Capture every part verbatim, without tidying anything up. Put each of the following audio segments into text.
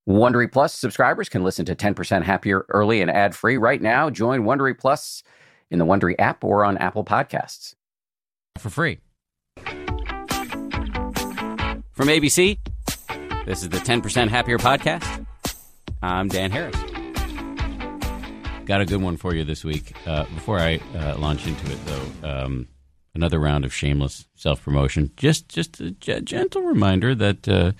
Wondery Plus subscribers can listen to ten percent Happier early and ad-free right now. Join Wondery Plus in the Wondery app or on Apple Podcasts. For free. From A B C, this is the ten percent Happier podcast. I'm Dan Harris. Got a good one for you this week. Uh, before I uh, launch into it, though, um, another round of shameless self-promotion. Just just a g- gentle reminder that uh,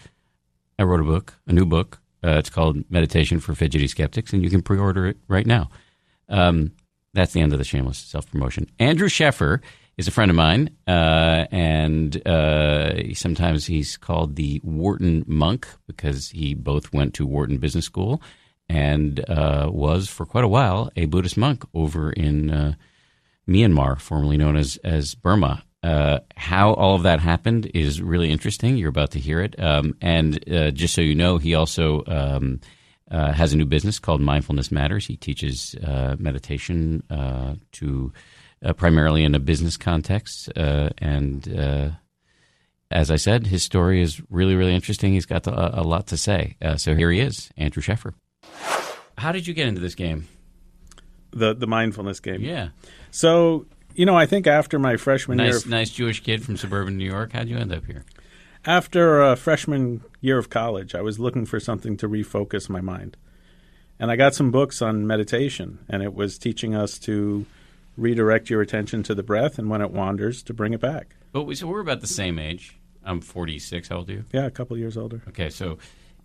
I wrote a book, a new book. Uh, it's called Meditation for Fidgety Skeptics, and you can pre-order it right now. Um, that's the end of the shameless self-promotion. Andrew Sheffer is a friend of mine, uh, and uh, sometimes he's called the Wharton Monk because he both went to Wharton Business School and uh, was, for quite a while, a Buddhist monk over in uh, Myanmar, formerly known as, as Burma. Uh, how all of that happened is really interesting. You're about to hear it. Um, and uh, just so you know, he also um, uh, has a new business called Mindfulness Matters. He teaches uh, meditation uh, to uh, primarily in a business context. Uh, and uh, as I said, his story is really, really interesting. He's got the, a, a lot to say. Uh, so here he is, Andrew Sheffer. How did you get into this game? The the mindfulness game. Yeah. So, you know, I think after my freshman nice, year... Of, nice Jewish kid from suburban New York. How'd you end up here? After a freshman year of college, I was looking for something to refocus my mind. And I got some books on meditation, and it was teaching us to redirect your attention to the breath, and when it wanders, to bring it back. But we, so we're about the same age. I'm forty-six. How old are you? Yeah, a couple of years older. Okay, so...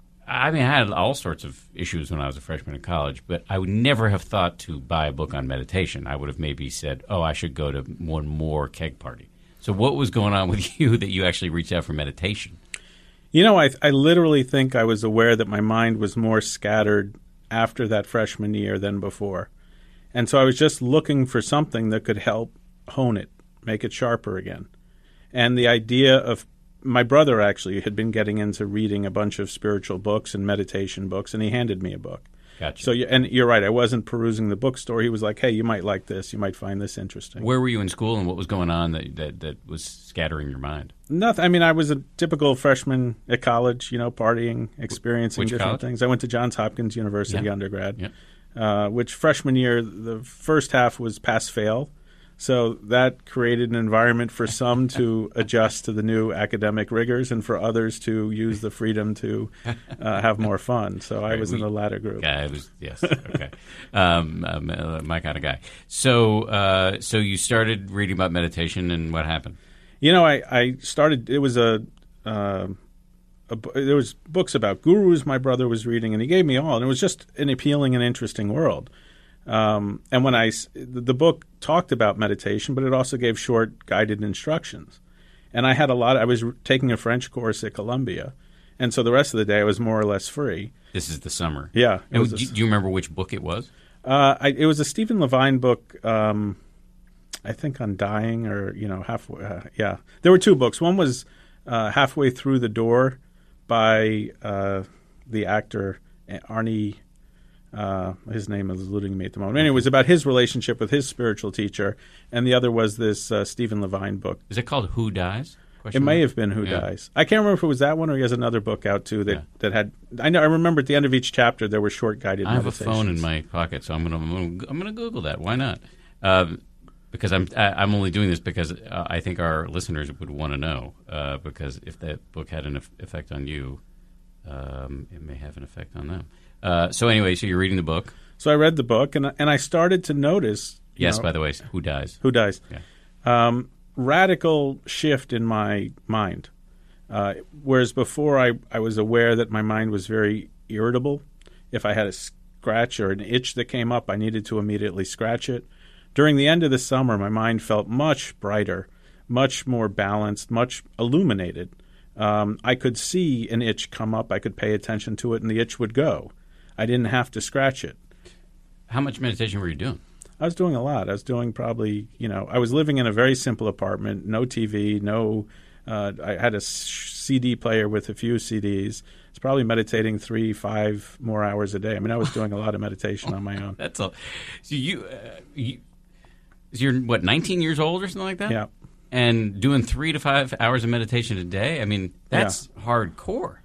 I mean, I had all sorts of issues when I was a freshman in college, but I would never have thought to buy a book on meditation. I would have maybe said, oh, I should go to one more keg party. So what was going on with you that you actually reached out for meditation? You know, I, I literally think I was aware that my mind was more scattered after that freshman year than before. And so I was just looking for something that could help hone it, make it sharper again. And the idea of my brother actually had been getting into reading a bunch of spiritual books and meditation books, and he handed me a book. Gotcha. So, and you're right, I wasn't perusing the bookstore. He was like, hey, you might like this. You might find this interesting. Where were you in school, and what was going on that that, that was scattering your mind? Nothing. I mean, I was a typical freshman at college, you know, partying, experiencing Which different college? things. I went to Johns Hopkins University Yeah. undergrad, Yeah. uh, which freshman year, the first half was pass-fail. So that created an environment for some to adjust to the new academic rigors and for others to use the freedom to uh, have more fun. So I Right, was in we- the latter group. Yeah, I was, yes, okay. um, um, uh, my kind of guy. So uh, so you started reading about meditation, and what happened? You know, I, I started – it was a, uh, a – there was books about gurus my brother was reading, and he gave me all. And it was just an appealing and interesting world. Um, and when I – the book talked about meditation, but it also gave short guided instructions. And I had a lot – I was taking a French course at Columbia. And so the rest of the day I was more or less free. This is the summer. Yeah. It And was do, a, do you remember which book it was? uh, I, it was a Stephen Levine book, um, I think on dying or, you know, halfway uh, – yeah. There were two books. One was uh, Halfway Through the Door by uh, the actor Arnie – Uh, his name is eluding me at the moment. Anyway, it was about his relationship with his spiritual teacher, and the other was this uh, Stephen Levine book. Is it called Who Dies? It Question may mark? have been Who Yeah. Dies. I can't remember if it was that one or he has another book out too that, Yeah. that had. I know. I remember at the end of each chapter there were short guided. I have a meditations. phone in my pocket, so I'm gonna I'm gonna, I'm gonna Google that. Why not? Um, because I'm I, I'm only doing this because uh, I think our listeners would want to know. Uh, because if that book had an eff- effect on you, um, it may have an effect on them. Uh, so anyway, so you're reading the book. So I read the book and and I started to notice. you Yes, know, by the way, Who Dies? Who Dies? Yeah. Um, radical shift in my mind. Uh, whereas before I, I was aware that my mind was very irritable. If I had a scratch or an itch that came up, I needed to immediately scratch it. During the end of the summer, my mind felt much brighter, much more balanced, much illuminated. Um, I could see an itch come up. I could pay attention to it, and the itch would go. I didn't have to scratch it. How much meditation were you doing? I was doing a lot. I was doing probably, you know, I was living in a very simple apartment, no T V, no, uh, I had a C D player with a few C Ds. I was probably meditating three, five more hours a day. I mean, I was doing a lot of meditation on my own. That's all. So you, uh, you, so you're what, nineteen years old or something like that? Yeah. And doing three to five hours of meditation a day? I mean, that's hardcore.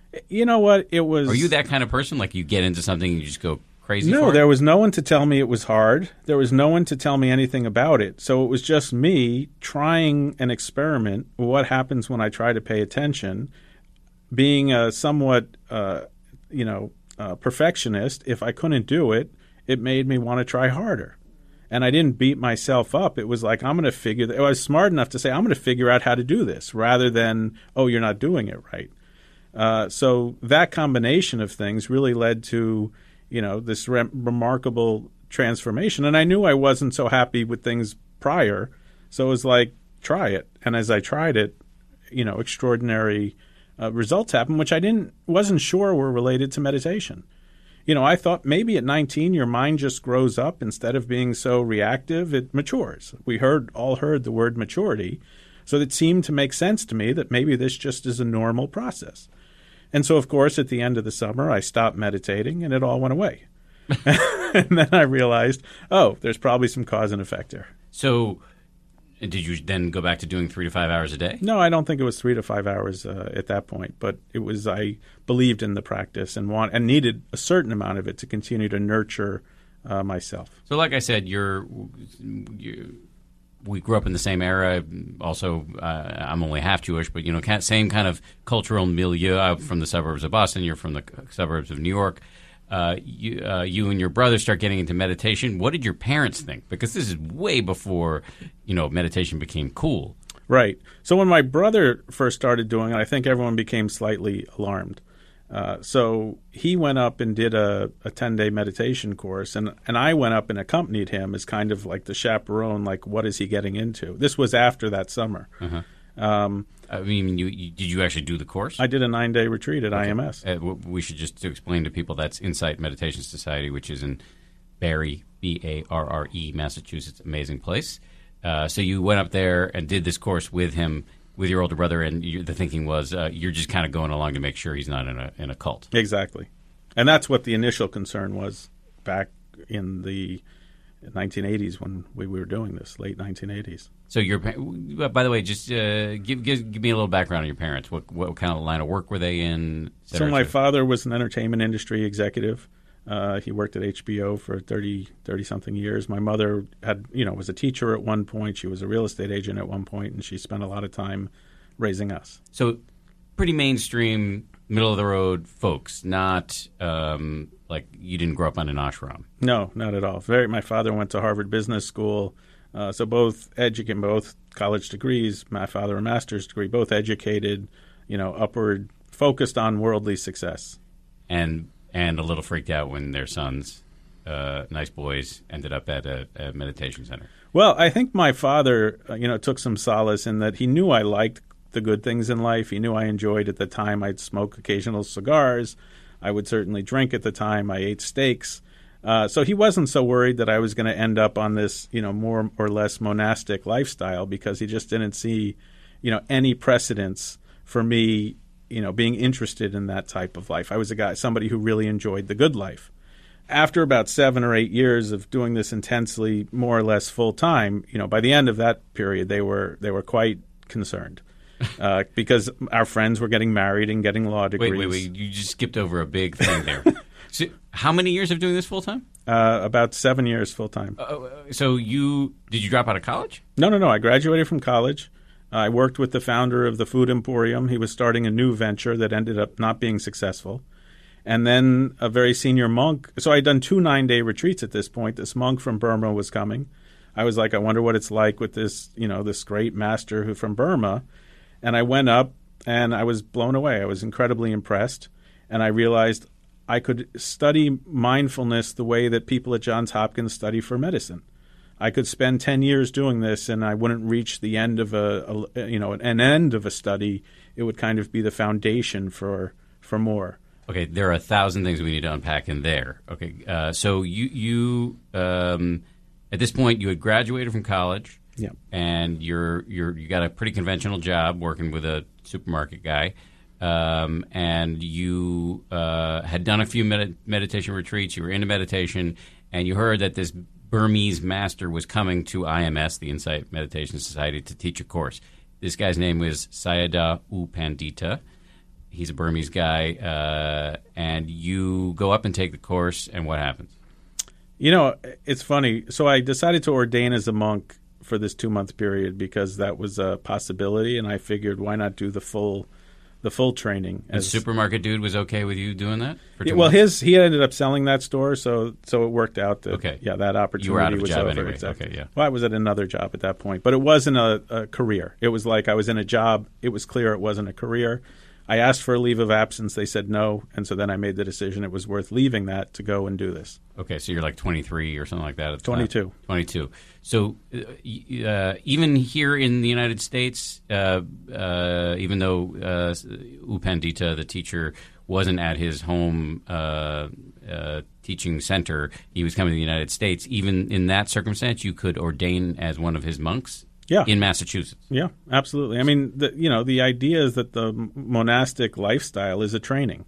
You know what? It was. Are you that kind of person? Like you get into something and you just go crazy? No, for there it? was no one to tell me it was hard. There was no one to tell me anything about it. So it was just me trying an experiment. What happens when I try to pay attention? Being a somewhat, uh, you know, uh, perfectionist, if I couldn't do it, it made me want to try harder. And I didn't beat myself up. It was like, I'm going to figure that. I was smart enough to say, I'm going to figure out how to do this rather than, oh, you're not doing it right. Uh, so that combination of things really led to, you know, this re- remarkable transformation. And I knew I wasn't so happy with things prior. So it was like, try it. And as I tried it, you know, extraordinary uh, results happened, which I didn't wasn't sure were related to meditation. You know, I thought maybe at nineteen your mind just grows up. Instead of being so reactive, it matures. We heard all heard the word maturity. So it seemed to make sense to me that maybe this just is a normal process. And so, of course, at the end of the summer, I stopped meditating and it all went away. And then I realized, oh, there's probably some cause and effect there. So did you then go back to doing three to five hours a day? No, I don't think it was three to five hours uh, at that point. But it was I believed in the practice and want and needed a certain amount of it to continue to nurture uh, myself. So like I said, you're you, we grew up in the same era. Also, uh, I'm only half Jewish, but, you know, same kind of cultural milieu. I'm from the suburbs of Boston. You're from the suburbs of New York. Uh, you, uh, you and your brother start getting into meditation. What did your parents think? Because this is way before, you know, meditation became cool. Right. So when my brother first started doing it, I think everyone became slightly alarmed. Uh, so he went up and did a, a ten-day meditation course, and, and I went up and accompanied him as kind of like the chaperone, like what is he getting into? This was after that summer. Uh-huh. Um, I mean, you, you, did you actually do the course? I did a nine-day retreat at okay. I M S. Uh, we should just to explain to people that's Insight Meditation Society, which is in Barre, B A R R E, Massachusetts. Amazing place. Uh, so you went up there and did this course with him, with your older brother, and you, the thinking was uh, you're just kind of going along to make sure he's not in a in a cult. Exactly. And that's what the initial concern was back in the nineteen eighties when we were doing this, late nineteen eighties. So your, by the way, just uh, give, give give me a little background on your parents. What what kind of line of work were they in? So my father was an entertainment industry executive. Uh, he worked at H B O for thirty, thirty-something years. My mother had, you know, was a teacher at one point. She was a real estate agent at one point, and she spent a lot of time raising us. So pretty mainstream, middle-of-the-road folks, not um, like you didn't grow up on an ashram. No, not at all. Very. My father went to Harvard Business School, uh, so both educated, both college degrees. My father a master's degree, both educated, you know, upward, focused on worldly success. And and a little freaked out when their sons, uh, nice boys, ended up at a, a meditation center. Well, I think my father, uh, you know, took some solace in that he knew I liked the good things in life. He knew I enjoyed at the time. I'd smoke occasional cigars. I would certainly drink at the time. I ate steaks. Uh, so he wasn't so worried that I was going to end up on this, you know, more or less monastic lifestyle, because he just didn't see, you know, any precedence for me, you know, being interested in that type of life. I was a guy, somebody who really enjoyed the good life. After about seven or eight years of doing this intensely, more or less full time, you know, by the end of that period, they were they were quite concerned uh, because our friends were getting married and getting law degrees. Wait, wait, wait! You just skipped over a big thing there. So, how many years of doing this full time? Uh, about seven years full time. Uh, so you did you drop out of college? No, no, no. I graduated from college. I worked with the founder of the Food Emporium. He was starting a new venture that ended up not being successful. And then a very senior monk. So I'd done two nine-day retreats at this point. This monk from Burma was coming. I was like, I wonder what it's like with this, you know, this great master who from Burma. And I went up and I was blown away. I was incredibly impressed. And I realized I could study mindfulness the way that people at Johns Hopkins study for medicine. I could spend ten years doing this, and I wouldn't reach the end of a, a you know, an end of a study. It would kind of be the foundation for for more. Okay, there are a thousand things we need to unpack in there. Okay, uh, so you you um, at this point you had graduated from college, yeah, and you're you're you got a pretty conventional job working with a supermarket guy, um, and you uh, had done a few med- meditation retreats. You were into meditation, and you heard that this Burmese master was coming to I M S, the Insight Meditation Society, to teach a course. This guy's name was Sayadaw U Pandita. he's a Burmese guy, uh, and you go up and take the course, and what happens? You know, it's funny. So I decided to ordain as a monk for this two-month period because that was a possibility, and I figured why not do the full the full training. And as, Supermarket Dude was okay with you doing that? For two yeah, well, months? his he ended up selling that store, so so it worked out that Okay. yeah, that opportunity You were out of a was job over. anyway. Exactly. Okay, yeah. Well, I was at another job at that point, but it wasn't a, a career. It was like I was in a job. It was clear it wasn't a career. I asked for a leave of absence. They said no, and so then I made the decision it was worth leaving that to go and do this. Okay, so you're like twenty-three or something like that. At the twenty-two. Time. twenty-two. So uh, y- uh, even here in the United States, uh, uh, even though uh, U Pandita, the teacher, wasn't at his home uh, uh, teaching center, he was coming to the United States. Even in that circumstance, you could ordain as one of his monks. Yeah. In Massachusetts. Yeah, absolutely. I mean, the, you know, the idea is that the monastic lifestyle is a training.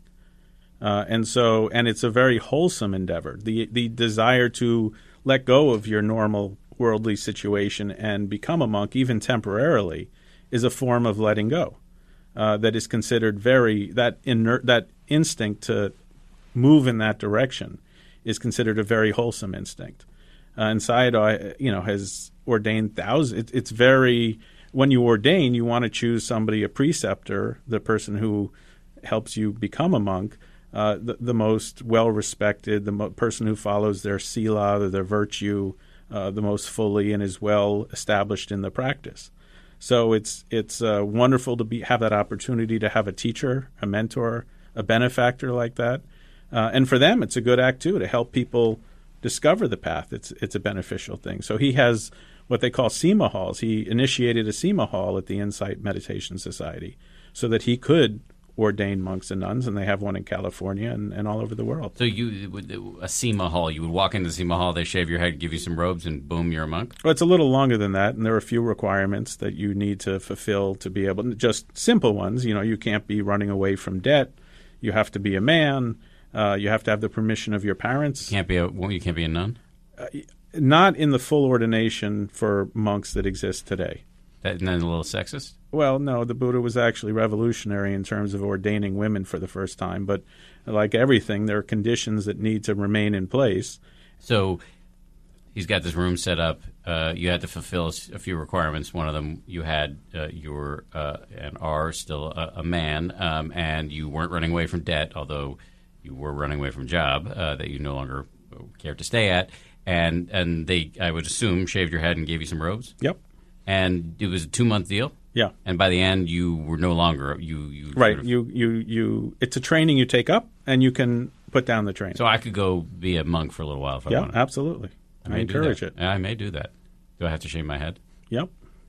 Uh, and so, and it's a very wholesome endeavor. The the desire to let go of your normal worldly situation and become a monk, even temporarily, is a form of letting go. Uh, that is considered very that inert that instinct to move in that direction is considered a very wholesome instinct. Uh, and Sayadaw, you know, has ordained thousands. It, it's very when you ordain, you want to choose somebody, a preceptor, the person who helps you become a monk. Uh, the, the most well-respected, the mo- person who follows their sila, their virtue, uh, the most fully and is well established in the practice. So it's it's uh, wonderful to be have that opportunity to have a teacher, a mentor, a benefactor like that, uh, and for them it's a good act too to help people discover the path. It's it's a beneficial thing. So he has what they call Sema halls. He initiated a Sema hall at the Insight Meditation Society so that he could ordain monks and nuns, and they have one in California and, and all over the world. So you, a Sema hall, you would walk into the Sema hall, they shave your head, give you some robes, and boom, you're a monk? Well, it's a little longer than that, and there are a few requirements that you need to fulfill to be able to, just simple ones. You know, you can't be running away from debt. You have to be a man. Uh, you have to have the permission of your parents. You can't be a, well, you can't be a nun? Uh, not in the full ordination for monks that exist today. That, and then a little sexist? Well, no, the Buddha was actually revolutionary in terms of ordaining women for the first time. But like everything, there are conditions that need to remain in place. So he's got this room set up. Uh, you had to fulfill a few requirements. One of them, you had uh, you were uh, and are still a, a man, um, and you weren't running away from debt, although you were running away from a job uh, that you no longer cared to stay at. And and they, I would assume, shaved your head and gave you some robes? Yep. And it was a two-month deal? Yeah. And by the end, you were no longer you. you right. Sort of, you, you you. It's a training you take up, and you can put down the training. So I could go be a monk for a little while if I yeah, wanted. absolutely. I, I encourage it. Yeah, I may do that. Do I have to shave my head? Yep.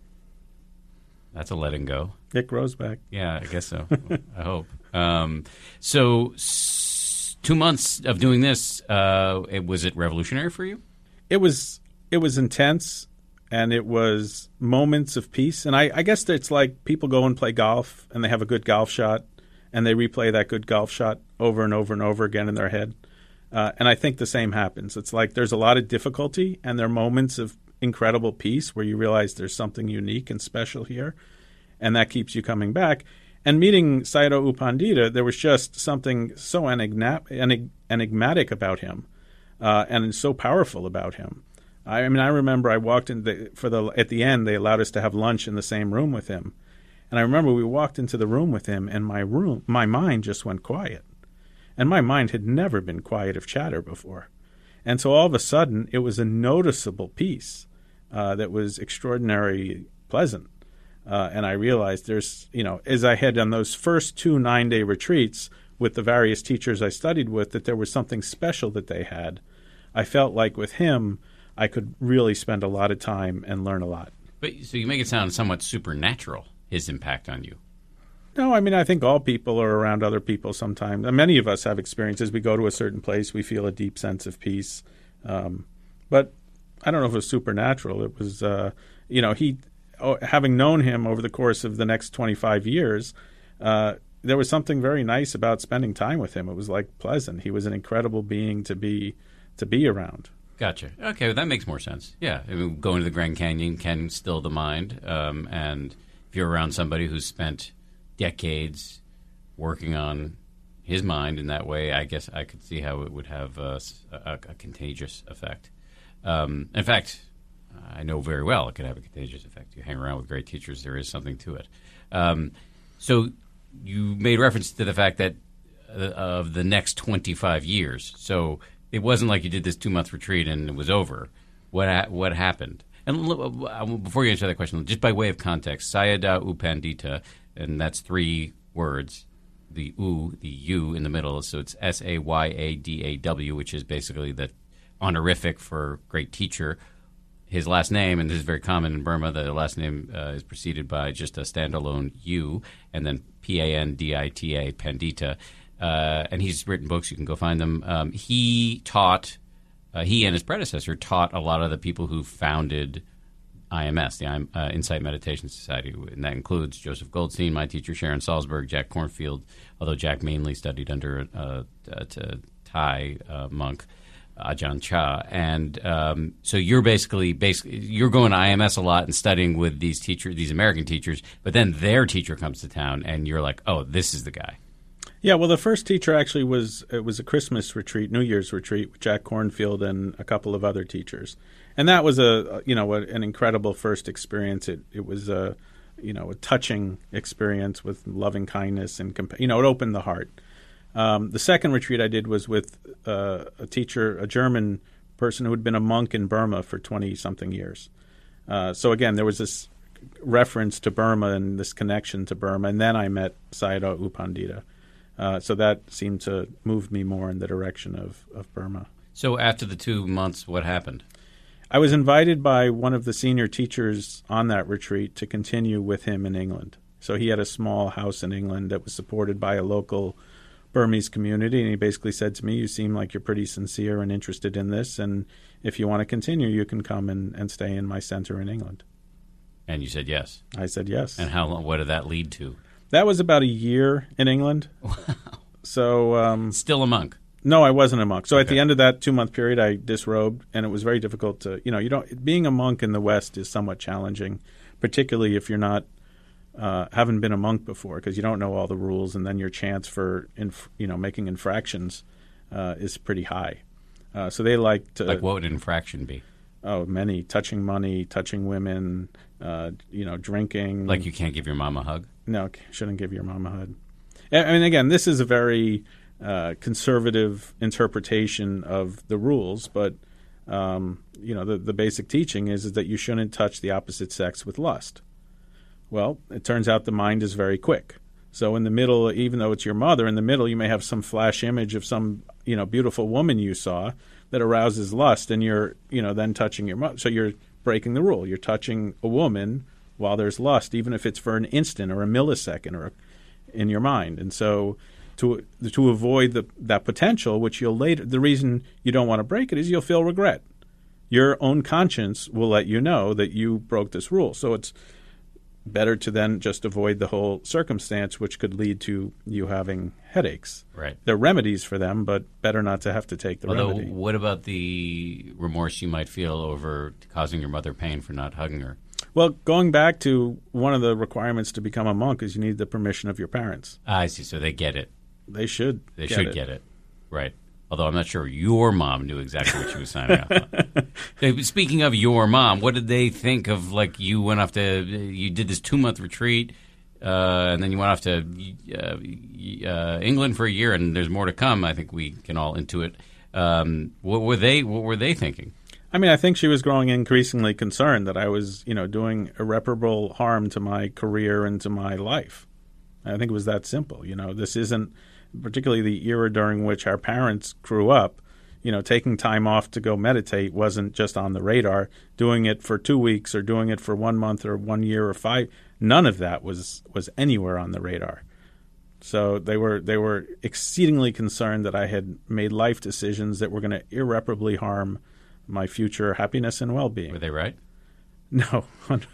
That's a letting go. It grows back. Yeah, I guess so. I hope. Um, so s- two months of doing this, uh, it, was it revolutionary for you? It was. It was intense. And it was moments of peace. And I, I guess it's like people go and play golf, and they have a good golf shot, and they replay that good golf shot over and over and over again in their head. Uh, and I think the same happens. It's like there's a lot of difficulty, and there are moments of incredible peace where you realize there's something unique and special here, and that keeps you coming back. And meeting Sayadaw U Pandita, there was just something so enigma- enig- enigmatic about him uh, and so powerful about him. I mean, I remember I walked in the, for the at the end. They allowed us to have lunch in the same room with him, and I remember we walked into the room with him, and my room, my mind just went quiet, and my mind had never been quiet of chatter before, and so all of a sudden it was a noticeable peace uh, that was extraordinarily pleasant, uh, and I realized there's you know as I had on those first two nine day retreats with the various teachers I studied with that there was something special that they had. I felt like with him, I could really spend a lot of time and learn a lot. But so you make it sound somewhat supernatural, his impact on you. No, I mean, I think all people are around other people sometimes. And many of us have experiences. We go to a certain place, we feel a deep sense of peace. Um, but I don't know if it was supernatural. It was, uh, you know, he, oh, having known him over the course of the next twenty-five years, uh, there was something very nice about spending time with him. It was like pleasant. He was an incredible being to be to be around. Gotcha. Okay, well, that makes more sense. Yeah, I mean, going to the Grand Canyon can still the mind, um, and if you're around somebody who's spent decades working on his mind in that way, I guess I could see how it would have a, a, a contagious effect. Um, in fact, I know very well it could have a contagious effect. You hang around with great teachers, there is something to it. Um, so you made reference to the fact that uh, of the next twenty-five years. So it wasn't like you did this two-month retreat and it was over. What ha- what happened? And uh, before you answer that question, just by way of context, Sayadaw U Pandita, and that's three words, the U, the U in the middle, so it's S A Y A D A W, which is basically the honorific for great teacher. His last name, and this is very common in Burma, the last name uh, is preceded by just a standalone U, and then P A N D I T A, Pandita. Uh, and he's written books. You can go find them. Um, he taught, uh, he and his predecessor taught a lot of the people who founded I M S, the uh, Insight Meditation Society, and that includes Joseph Goldstein, my teacher, Sharon Salzberg, Jack Kornfield, although Jack mainly studied under uh, a, a Thai uh, monk, Ajahn Chah. And um, so you're basically, basically you're going to I M S a lot and studying with these teachers, these American teachers, but then their teacher comes to town and you're like, oh, this is the guy. Yeah, well, the first teacher actually was it was a Christmas retreat, New Year's retreat with Jack Kornfield and a couple of other teachers, and that was a you know a, an incredible first experience. It it was a you know a touching experience with loving kindness and compa- you know it opened the heart. Um, the second retreat I did was with uh, a teacher, a German person who had been a monk in Burma for twenty something years. Uh, so again, there was this reference to Burma and this connection to Burma, and then I met Sayadaw U Pandita. Uh, so that seemed to move me more in the direction of, of Burma. So after the two months, what happened? I was invited by one of the senior teachers on that retreat to continue with him in England. So he had a small house in England that was supported by a local Burmese community, and he basically said to me, you seem like you're pretty sincere and interested in this, and if you want to continue, you can come and, and stay in my center in England. And you said yes? I said yes. And how long, what did that lead to? That was about a year in England. Wow. So um, still a monk? No, I wasn't a monk. So okay. At the end of that two-month period, I disrobed, and it was very difficult to, you know, you don't. Being a monk in the West is somewhat challenging, particularly if you're not, uh, haven't been a monk before, because you don't know all the rules, and then your chance for, inf- you know, making infractions uh, is pretty high. Uh, so they like to. Like what would an infraction be? Oh, many. Touching money, touching women, uh, you know, drinking. Like you can't give your mom a hug? No, shouldn't give your mom a hug. I mean, again, this is a very uh, conservative interpretation of the rules, but, um, you know, the, the basic teaching is, is that you shouldn't touch the opposite sex with lust. Well, it turns out the mind is very quick. So in the middle, even though it's your mother, in the middle you may have some flash image of some, you know, beautiful woman you saw that arouses lust, and you're, you know, then touching your mother. So you're breaking the rule. You're touching a woman while there's lust, even if it's for an instant or a millisecond or a, in your mind. And so to to avoid the, that potential, which you'll later, the reason you don't want to break it is you'll feel regret. Your own conscience will let you know that you broke this rule. So it's better to then just avoid the whole circumstance, which could lead to you having headaches. Right. There are remedies for them, but better not to have to take the Although, remedy. What about the remorse you might feel over causing your mother pain for not hugging her? Well, going back to one of the requirements to become a monk is you need the permission of your parents. Ah, I see. So they get it. They should They get should it. get it. Right. Although I'm not sure your mom knew exactly what she was signing up on. So, speaking of your mom, what did they think of, like, you went off to, you did this two-month retreat, uh, and then you went off to uh, uh, England for a year, and there's more to come. I think we can all intuit. Um, what were they, what were they thinking? I mean, I think she was growing increasingly concerned that I was, you know, doing irreparable harm to my career and to my life. I think it was that simple. You know, this isn't particularly the era during which our parents grew up. You know, taking time off to go meditate wasn't just on the radar. Doing it for two weeks or doing it for one month or one year or five, none of that was, was anywhere on the radar. So they were they were exceedingly concerned that I had made life decisions that were going to irreparably harm my future happiness and well-being. Were they right? No,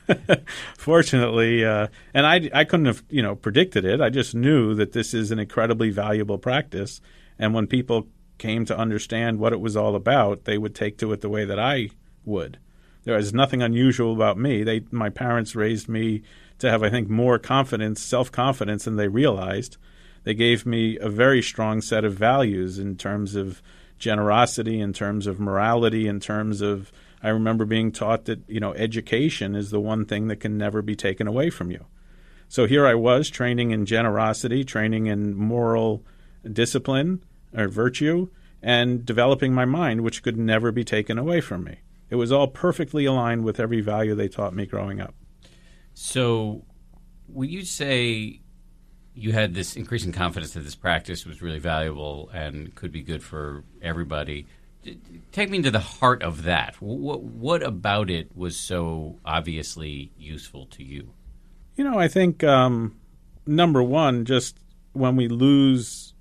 fortunately, uh, and I, I couldn't have you know predicted it. I just knew that this is an incredibly valuable practice, and when people came to understand what it was all about, they would take to it the way that I would. There was nothing unusual about me. They, my parents raised me to have, I think, more confidence, self-confidence than they realized. They gave me a very strong set of values in terms of generosity, in terms of morality, in terms of, I remember being taught that, you know, education is the one thing that can never be taken away from you. So here I was training in generosity, training in moral discipline or virtue, and developing my mind, which could never be taken away from me. It was all perfectly aligned with every value they taught me growing up. So would you say you had this increasing confidence that this practice was really valuable and could be good for everybody? Take me to the heart of that. What, what about it was so obviously useful to you? You know, I think, um, number one, just when we lose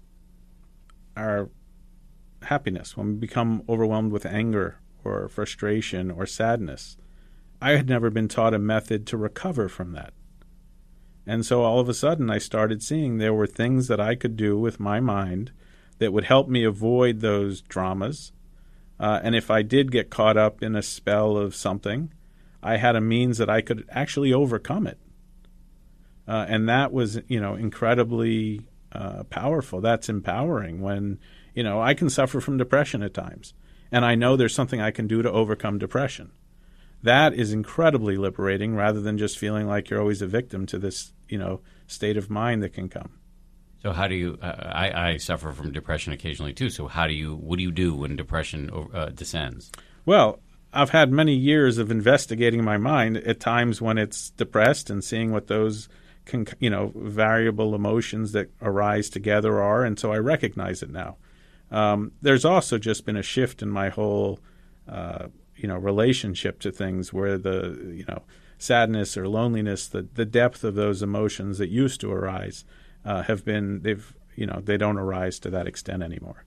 our happiness, when we become overwhelmed with anger or frustration or sadness, I had never been taught a method to recover from that. And so all of a sudden I started seeing there were things that I could do with my mind that would help me avoid those dramas. Uh, and if I did get caught up in a spell of something, I had a means that I could actually overcome it. Uh, and that was, you know, incredibly uh, powerful. That's empowering when, you know, I can suffer from depression at times. And I know there's something I can do to overcome depression. That is incredibly liberating rather than just feeling like you're always a victim to this, you know, state of mind that can come. So how do you uh, – I, I suffer from depression occasionally too. So how do you – what do you do when depression uh, descends? Well, I've had many years of investigating my mind at times when it's depressed and seeing what those can, you know, variable emotions that arise together are. And so I recognize it now. Um, there's also just been a shift in my whole uh, – you know, relationship to things where the, you know, sadness or loneliness, the, the depth of those emotions that used to arise uh, have been, they've, you know, they don't arise to that extent anymore.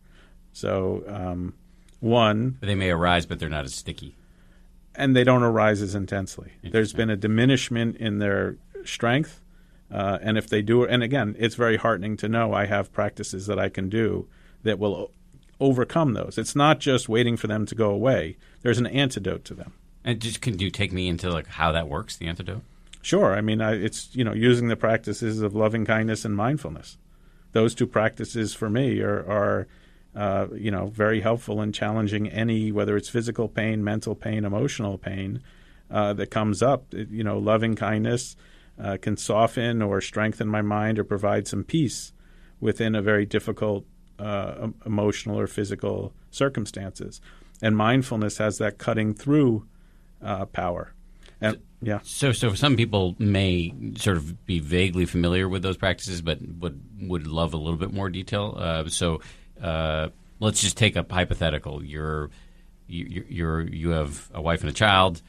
So, um, one. They may arise, but they're not as sticky. And they don't arise as intensely. There's been a diminishment in their strength. Uh, and if they do, and again, it's very heartening to know I have practices that I can do that will overcome those. It's not just waiting for them to go away. There's an antidote to them. And just can you take me into like how that works, the antidote? Sure. I mean, I, it's, you know, using the practices of loving kindness and mindfulness. Those two practices for me are, are uh, you know, very helpful in challenging any, whether it's physical pain, mental pain, emotional pain uh, that comes up. It, you know, loving kindness uh, can soften or strengthen my mind or provide some peace within a very difficult Uh, emotional or physical circumstances. And mindfulness has that cutting through uh, power. And, yeah. So so some people may sort of be vaguely familiar with those practices, but would, would love a little bit more detail. Uh, so uh, let's just take a hypothetical. You're, you, you're, you have a wife and a child.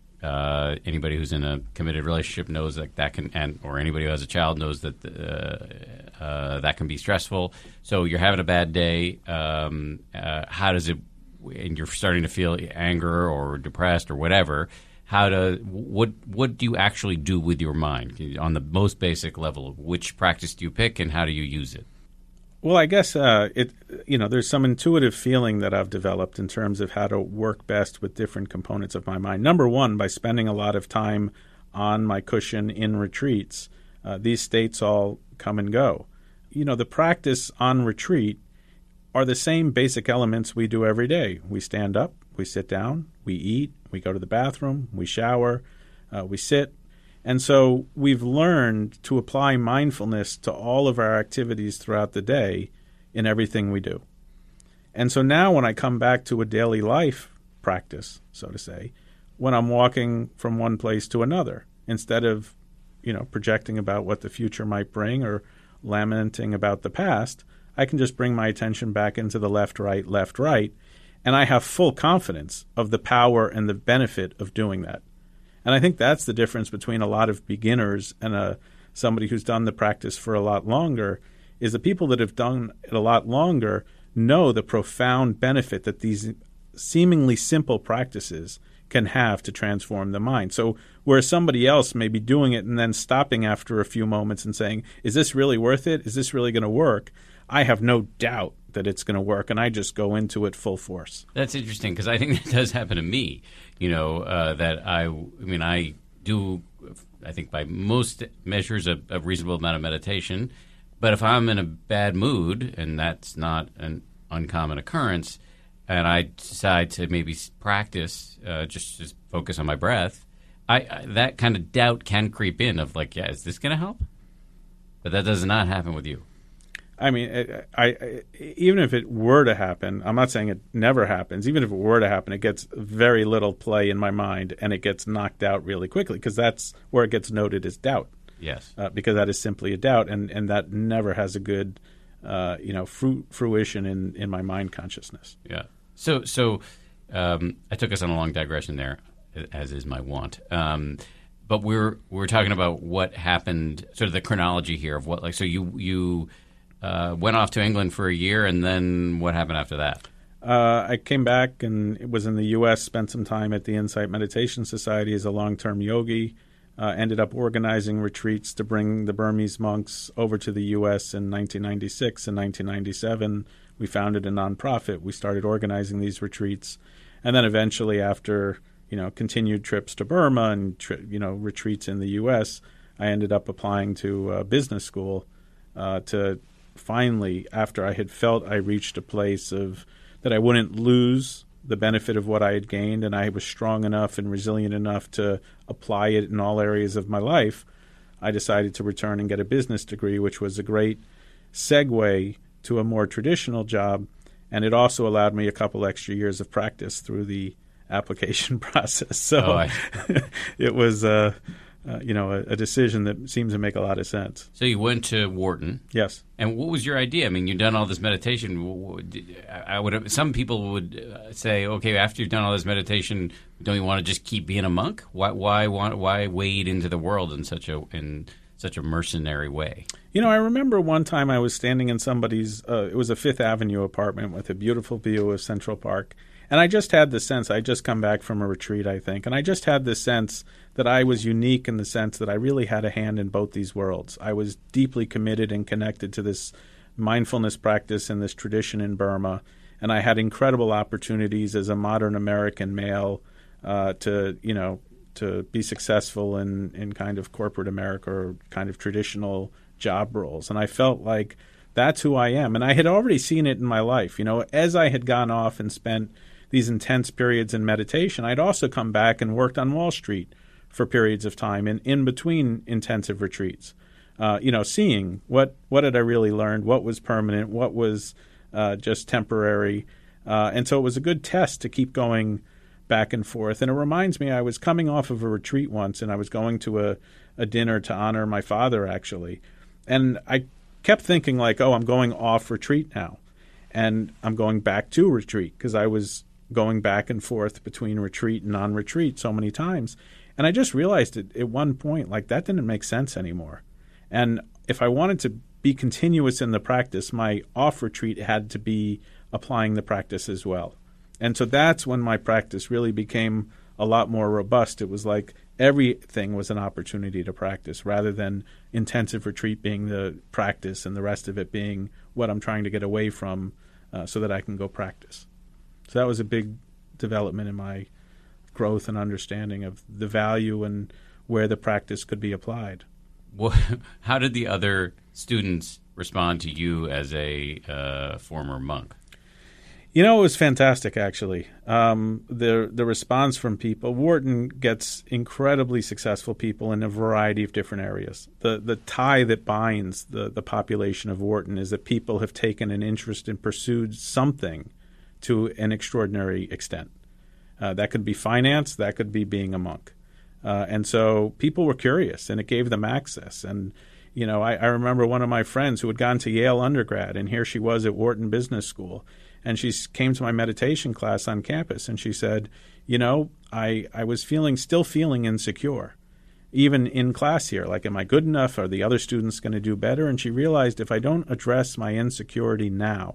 Uh, anybody who's in a committed relationship knows that that can, and or anybody who has a child knows that uh, uh, that can be stressful. So you're having a bad day. Um, uh, how does it? And you're starting to feel anger or depressed or whatever. How to? What what do you actually do with your mind on the most basic level? Which practice do you pick, and how do you use it? Well, I guess uh, it. You know, there's some intuitive feeling that I've developed in terms of how to work best with different components of my mind. Number one, by spending a lot of time on my cushion in retreats. Uh, these states all come and go. You know, the practice on retreat are the same basic elements we do every day. We stand up, we sit down, we eat, we go to the bathroom, we shower, uh, we sit. And so we've learned to apply mindfulness to all of our activities throughout the day in everything we do. And so now when I come back to a daily life practice, so to say, when I'm walking from one place to another, instead of, you know, projecting about what the future might bring or lamenting about the past, I can just bring my attention back into the left, right, left, right, and I have full confidence of the power and the benefit of doing that. And I think that's the difference between a lot of beginners and a, somebody who's done the practice for a lot longer, is the people that have done it a lot longer know the profound benefit that these seemingly simple practices can have to transform the mind. So where somebody else may be doing it and then stopping after a few moments and saying, is this really worth it? Is this really going to work? I have no doubt that it's going to work, and I just go into it full force. That's interesting because I think that does happen to me. You know, uh, that I, I mean, I do, I think by most measures, a, a reasonable amount of meditation. But if I'm in a bad mood, and that's not an uncommon occurrence, and I decide to maybe s- practice, uh, just just focus on my breath, I, I that kind of doubt can creep in of like, yeah, is this going to help? But that does not happen with you. I mean, I, I, I, even if it were to happen, I'm not saying it never happens. Even if it were to happen, it gets very little play in my mind, and it gets knocked out really quickly because that's where it gets noted as doubt. Yes. Uh, because that is simply a doubt, and, and that never has a good, uh, you know, fru- fruition in, in my mind consciousness. Yeah. So so um, I took us on a long digression there, as is my wont. Um, but we're we're talking about what happened, sort of the chronology here of what, like, so you you. Uh, went off to England for a year, and then what happened after that? Uh, I came back and was in the U S, spent some time at the Insight Meditation Society as a long-term yogi, uh, ended up organizing retreats to bring the Burmese monks over to the U S in nineteen ninety-six and nineteen ninety-seven. We founded a nonprofit. We started organizing these retreats. And then eventually, after you know continued trips to Burma and tri- you know retreats in the U S, I ended up applying to uh, business school uh, to finally, after I had felt I reached a place of that I wouldn't lose the benefit of what I had gained, and I was strong enough and resilient enough to apply it in all areas of my life, I decided to return and get a business degree, which was a great segue to a more traditional job, and it also allowed me a couple extra years of practice through the application process. So Oh, I- it was uh, uh, you know, a, a decision that seems to make a lot of sense. So you went to Wharton. Yes. And what was your idea? I mean, you've done all this meditation. W- w- did- I would. Some people would uh, say, okay, after you've done all this meditation, don't you want to just keep being a monk? Why, why want? Why wade into the world in such a in such a mercenary way? You know, I remember one time I was standing in somebody's. Uh, it was a Fifth Avenue apartment with a beautiful view of Central Park, and I just had the sense. I just come back from a retreat, I think, and I just had this sense that I was unique in the sense that I really had a hand in both these worlds. I was deeply committed and connected to this mindfulness practice and this tradition in Burma, and I had incredible opportunities as a modern American male uh, to, you know, to be successful in, in kind of corporate America or kind of traditional job roles. And I felt like that's who I am. And I had already seen it in my life. You know, as I had gone off and spent these intense periods in meditation, I'd also come back and worked on Wall Street for periods of time in, in between intensive retreats, uh, you know, seeing what, what had I really learned, what was permanent, what was uh, just temporary. Uh, and so it was a good test to keep going back and forth. And it reminds me, I was coming off of a retreat once, and I was going to a, a dinner to honor my father, actually. And I kept thinking like, oh, I'm going off retreat now. And I'm going back to retreat because I was going back and forth between retreat and non-retreat so many times. And I just realized it, at one point, like, that didn't make sense anymore. And if I wanted to be continuous in the practice, my off-retreat had to be applying the practice as well. And so that's when my practice really became a lot more robust. It was like everything was an opportunity to practice rather than intensive retreat being the practice and the rest of it being what I'm trying to get away from uh, so that I can go practice. So that was a big development in my growth and understanding of the value and where the practice could be applied. Well, how did the other students respond to you as a uh, former monk? You know, it was fantastic, actually. Um, the the response from people, Wharton gets incredibly successful people in a variety of different areas. The the tie that binds the, the population of Wharton is that people have taken an interest and pursued something to an extraordinary extent. Uh, that could be finance, that could be being a monk. Uh, and so people were curious, and it gave them access. And, you know, I, I remember one of my friends who had gone to Yale undergrad, and here she was at Wharton Business School. And she came to my meditation class on campus, and she said, you know, I, I was feeling, still feeling insecure, even in class here. Like, am I good enough? Are the other students going to do better? And she realized if I don't address my insecurity now,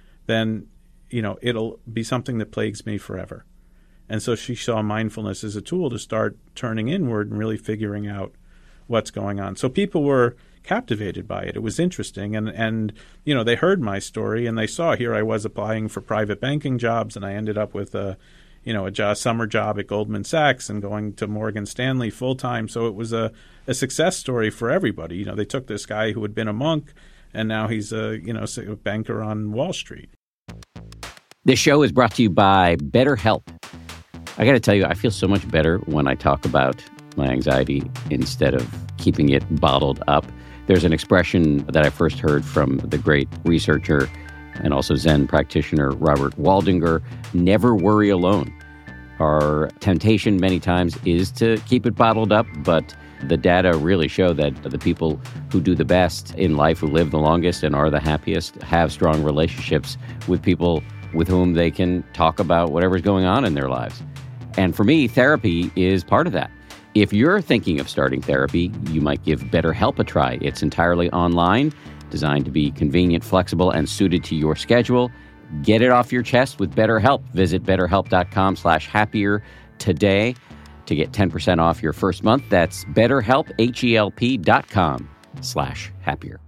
then, you know, it'll be something that plagues me forever. And so she saw mindfulness as a tool to start turning inward and really figuring out what's going on. So people were captivated by it. It was interesting. And, and you know, they heard my story, and they saw here I was applying for private banking jobs, and I ended up with a, you know, a job, summer job at Goldman Sachs and going to Morgan Stanley full-time. So it was a, a success story for everybody. You know, they took this guy who had been a monk, and now he's a you know a banker on Wall Street. This show is brought to you by BetterHelp. I got to tell you, I feel so much better when I talk about my anxiety instead of keeping it bottled up. There's an expression that I first heard from the great researcher and also Zen practitioner Robert Waldinger: never worry alone. Our temptation many times is to keep it bottled up, but the data really show that the people who do the best in life, who live the longest and are the happiest, have strong relationships with people with whom they can talk about whatever's going on in their lives. And for me, therapy is part of that. If you're thinking of starting therapy, you might give BetterHelp a try. It's entirely online, designed to be convenient, flexible, and suited to your schedule. Get it off your chest with BetterHelp. Visit betterhelp.com slash happier today to get ten percent off your first month. That's betterhelp, H-E-L-P dot com slash happier.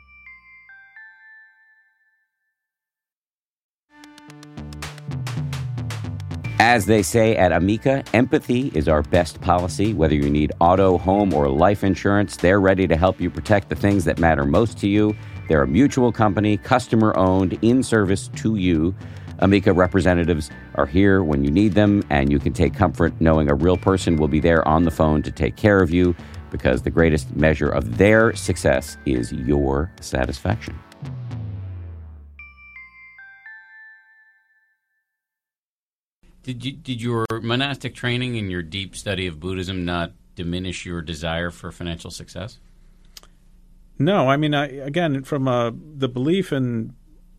As they say at Amica, empathy is our best policy. Whether you need auto, home, or life insurance, they're ready to help you protect the things that matter most to you. They're a mutual company, customer-owned, in service to you. Amica representatives are here when you need them, and you can take comfort knowing a real person will be there on the phone to take care of you, because the greatest measure of their success is your satisfaction. Did you, did your monastic training and your deep study of Buddhism not diminish your desire for financial success? No, I mean, I, again, from uh, the belief in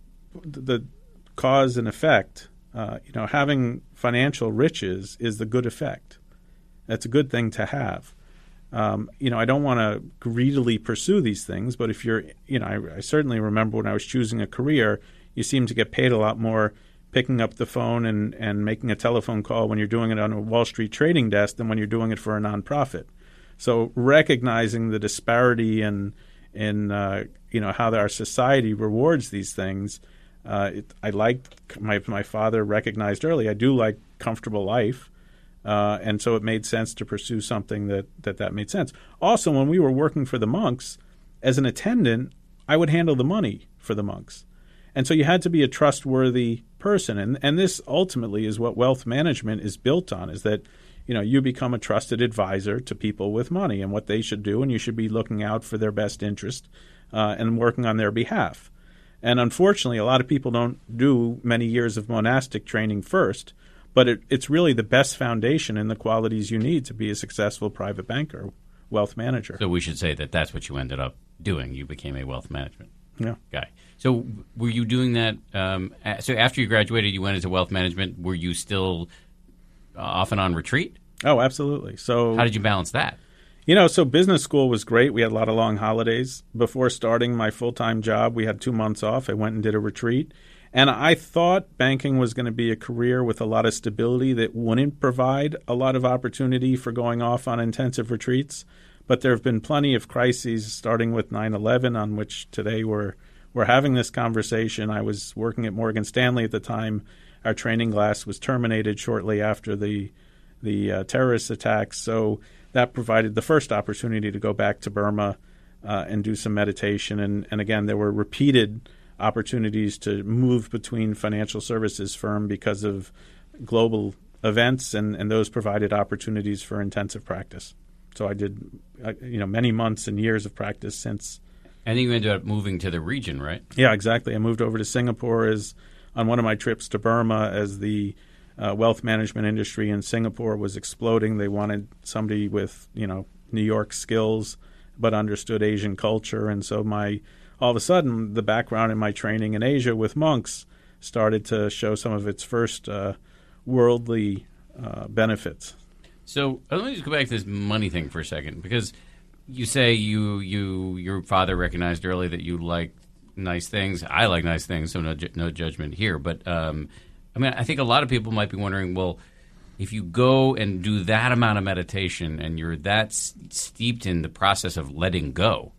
the cause and effect, uh, you know, having financial riches is the good effect. That's a good thing to have. Um, you know, I don't want to greedily pursue these things, but if you're, you know, I, I certainly remember when I was choosing a career, you seem to get paid a lot more picking up the phone and, and making a telephone call when you're doing it on a Wall Street trading desk than when you're doing it for a nonprofit. So recognizing the disparity in, in uh, you know, how our society rewards these things, uh, it, I liked, my, my father recognized early, I do like comfortable life. Uh, and so it made sense to pursue something that, that that made sense. Also, when we were working for the monks, as an attendant, I would handle the money for the monks. And so you had to be a trustworthy person. And, and this ultimately is what wealth management is built on, is that, you know, you become a trusted advisor to people with money and what they should do, and you should be looking out for their best interest uh, and working on their behalf. And unfortunately, a lot of people don't do many years of monastic training first, but it, it's really the best foundation in the qualities you need to be a successful private banker, wealth manager. So we should say that that's what you ended up doing. You became a wealth management yeah. guy. So were you doing that? Um, so after you graduated, you went into wealth management. Were you still uh, often on retreat? Oh, absolutely. So how did you balance that? You know, so business school was great. We had a lot of long holidays. Before starting my full-time job, we had two months off. I went and did a retreat. And I thought banking was going to be a career with a lot of stability that wouldn't provide a lot of opportunity for going off on intensive retreats. But there have been plenty of crises, starting with nine eleven, on which today we're we're having this conversation. I was working at Morgan Stanley at the time. Our training class was terminated shortly after the the uh, terrorist attacks. So that provided the first opportunity to go back to Burma uh, and do some meditation. And, and again, there were repeated opportunities to move between financial services firm because of global events, and, and those provided opportunities for intensive practice. So I did, uh, you know, many months and years of practice since. And then you ended up moving to the region, right? Yeah, exactly. I moved over to Singapore as on one of my trips to Burma as the uh, wealth management industry in Singapore was exploding. They wanted somebody with, you know, New York skills but understood Asian culture. And so my all of a sudden, the background in my training in Asia with monks started to show some of its first uh, worldly uh, benefits. So uh, let me just go back to this money thing for a second, because you say you you your father recognized early that you like nice things. I like nice things, so no ju- no judgment here. But um, I mean, I think a lot of people might be wondering, well, if you go and do that amount of meditation and you're that s- steeped in the process of letting go,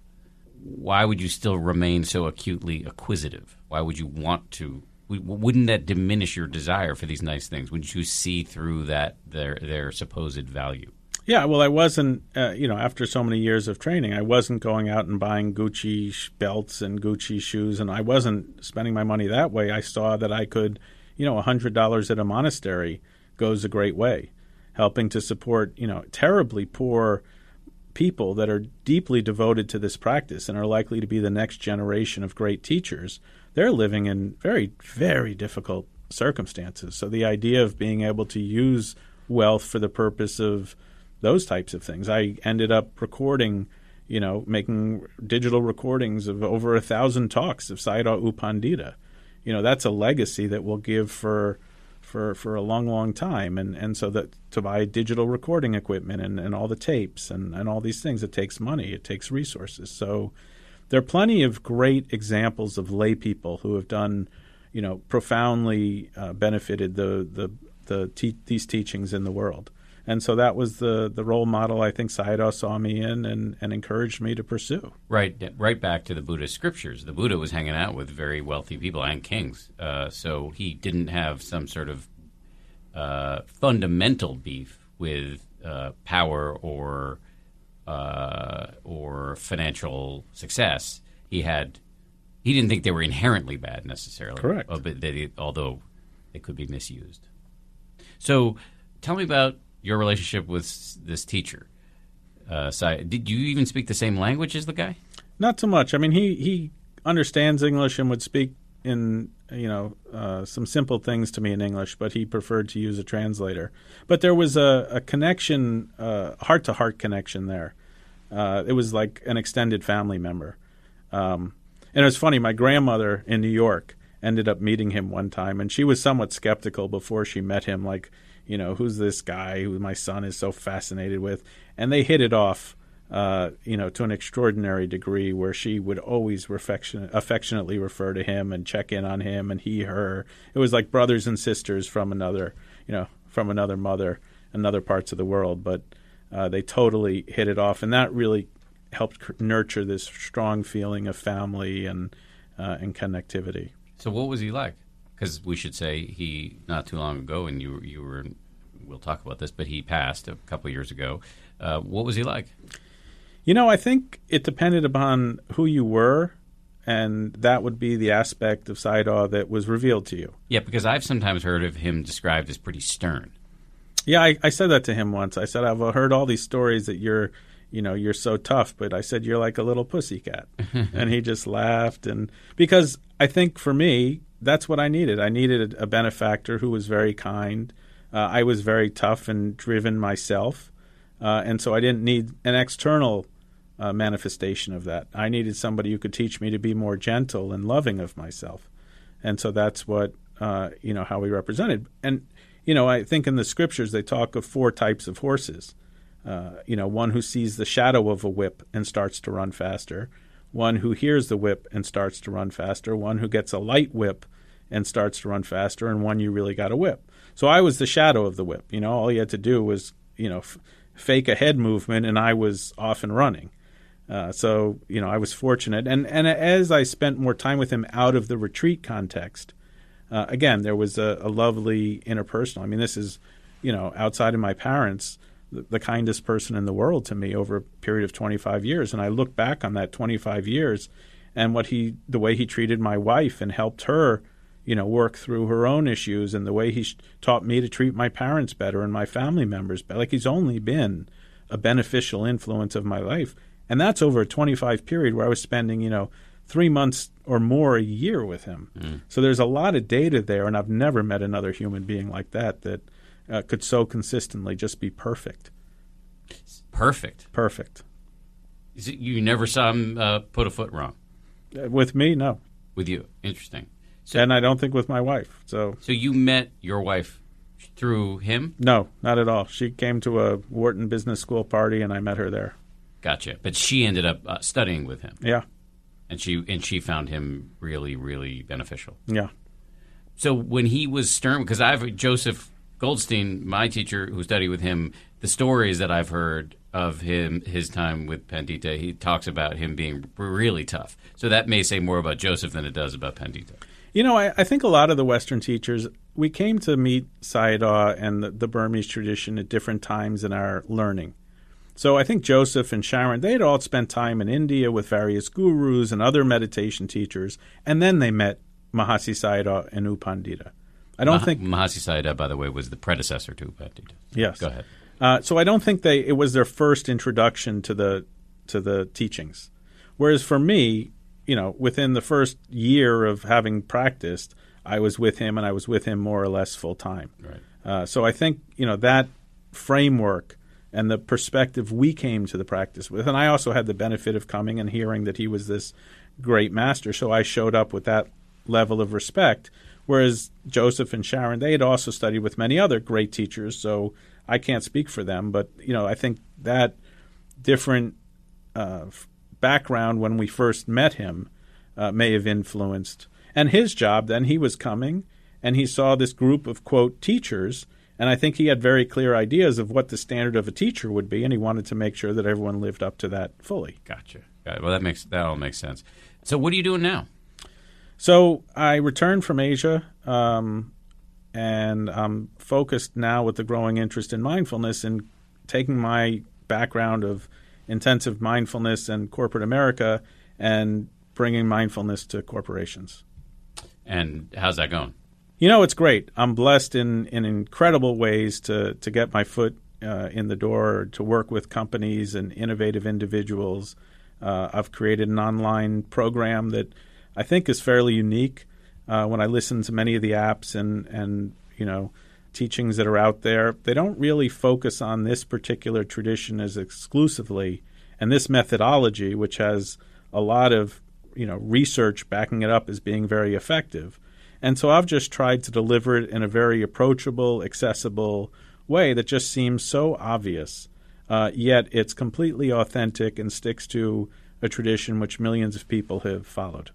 why would you still remain so acutely acquisitive? Why would you want to? Wouldn't that diminish your desire for these nice things? Wouldn't you see through that their their supposed value? Yeah, well, I wasn't, uh, you know, after so many years of training, I wasn't going out and buying Gucci sh- belts and Gucci shoes, and I wasn't spending my money that way. I saw that I could, you know, one hundred dollars at a monastery goes a great way, helping to support, you know, terribly poor people that are deeply devoted to this practice and are likely to be the next generation of great teachers. They're living in very, very difficult circumstances. So the idea of being able to use wealth for the purpose of those types of things. I ended up recording, you know, making digital recordings of over a thousand talks of Sayadaw U Pandita. You know, that's a legacy that we'll give for for for a long, long time. And and so that to buy digital recording equipment and, and all the tapes and, and all these things, it takes money, it takes resources. So there are plenty of great examples of lay people who have done, you know, profoundly uh, benefited the the the te- these teachings in the world. And so that was the, the role model I think Sayadaw saw me in and, and encouraged me to pursue. Right, right back to the Buddhist scriptures. The Buddha was hanging out with very wealthy people and kings, uh, so he didn't have some sort of uh, fundamental beef with uh, power or uh, or financial success. He had he didn't think they were inherently bad necessarily. Correct. Uh, but they, although they could be misused. So tell me about your relationship with this teacher. Uh, so did you even speak the same language as the guy? Not so much. I mean, he, he understands English and would speak in, you know, uh, some simple things to me in English, but he preferred to use a translator. But there was a, a connection, uh, heart-to-heart connection there. Uh, it was like an extended family member. Um, and it was funny, my grandmother in New York ended up meeting him one time, and she was somewhat skeptical before she met him, like, you know, who's this guy who my son is so fascinated with? And they hit it off, uh, you know, to an extraordinary degree where she would always affection- affectionately refer to him and check in on him and he, her. It was like brothers and sisters from another, you know, from another mother in other parts of the world. But uh, they totally hit it off. And that really helped c- nurture this strong feeling of family and uh, and connectivity. So what was he like? Because we should say he, not too long ago, and you you were, we'll talk about this, but he passed a couple of years ago. Uh, what was he like? You know, I think it depended upon who you were, and that would be the aspect of Sayadaw that was revealed to you. Yeah, because I've sometimes heard of him described as pretty stern. Yeah, I, I said that to him once. I said, I've heard all these stories that you're, you know, you're so tough, but I said, you're like a little pussycat. And he just laughed. And because I think for me, that's what I needed. I needed a benefactor who was very kind. Uh, I was very tough and driven myself. Uh, and so I didn't need an external uh, manifestation of that. I needed somebody who could teach me to be more gentle and loving of myself. And so that's what, uh, you know, how we represented. And, you know, I think in the scriptures they talk of four types of horses. Uh, you know, one who sees the shadow of a whip and starts to run faster, one who hears the whip and starts to run faster, one who gets a light whip and starts to run faster, and one you really got a whip. So I was the shadow of the whip. You know, all you had to do was, you know, f- fake a head movement, and I was off and running. Uh, so, you know, I was fortunate. And, and as I spent more time with him out of the retreat context, uh, again, there was a, a lovely interpersonal. I mean, this is, you know, outside of my parents, the, the kindest person in the world to me over a period of twenty-five years. And I look back on that twenty-five years and what he, the way he treated my wife and helped her, you know, work through her own issues, and the way he sh- taught me to treat my parents better and my family members better. Like, he's only been a beneficial influence of my life. And that's over a twenty-five period where I was spending, you know, three months or more a year with him. Mm. So there's a lot of data there, and I've never met another human being like that that uh, could so consistently just be perfect. Perfect? Perfect. Is it, you never saw him uh, put a foot wrong? Uh, with me, no. With you? Interesting. So, and I don't think with my wife. So so you met your wife through him? No, not at all. She came to a Wharton Business School party, and I met her there. Gotcha. But she ended up uh, studying with him. Yeah. And she and she found him really, really beneficial. Yeah. So when he was stern, because I've Joseph Goldstein, my teacher who studied with him, the stories that I've heard of him, his time with Pandita, he talks about him being really tough. So that may say more about Joseph than it does about Pandita. You know, I, I think a lot of the Western teachers we came to meet Sayadaw and the, the Burmese tradition at different times in our learning. So I think Joseph and Sharon, they had all spent time in India with various gurus and other meditation teachers, and then they met Mahasi Sayadaw and U Pandita. I don't Mah- think Mahasi Sayadaw, by the way, was the predecessor to U Pandita. Yes. Go ahead. Uh, so I don't think they it was their first introduction to the to the teachings. Whereas for me, you know, within the first year of having practiced, I was with him, and I was with him more or less full time. Right. Uh, so I think, you know, that framework and the perspective we came to the practice with, and I also had the benefit of coming and hearing that he was this great master, so I showed up with that level of respect, whereas Joseph and Sharon, they had also studied with many other great teachers, so I can't speak for them, but, you know, I think that different uh, background when we first met him uh, may have influenced. And his job then, he was coming, and he saw this group of, quote, teachers, and I think he had very clear ideas of what the standard of a teacher would be, and he wanted to make sure that everyone lived up to that fully. Gotcha. Got it. Well, that makes that all makes sense. So what are you doing now? So I returned from Asia, um, and I'm focused now with the growing interest in mindfulness and taking my background of intensive mindfulness and corporate America and bringing mindfulness to corporations. And how's that going? You know, it's great. I'm blessed in, in incredible ways to, to get my foot uh, in the door, to work with companies and innovative individuals. Uh, I've created an online program that I think is fairly unique. Uh, when I listen to many of the apps and, and, you know, teachings that are out there, they don't really focus on this particular tradition as exclusively. And this methodology, which has a lot of, you know, research backing it up as being very effective. And so I've just tried to deliver it in a very approachable, accessible way that just seems so obvious, uh, yet it's completely authentic and sticks to a tradition which millions of people have followed.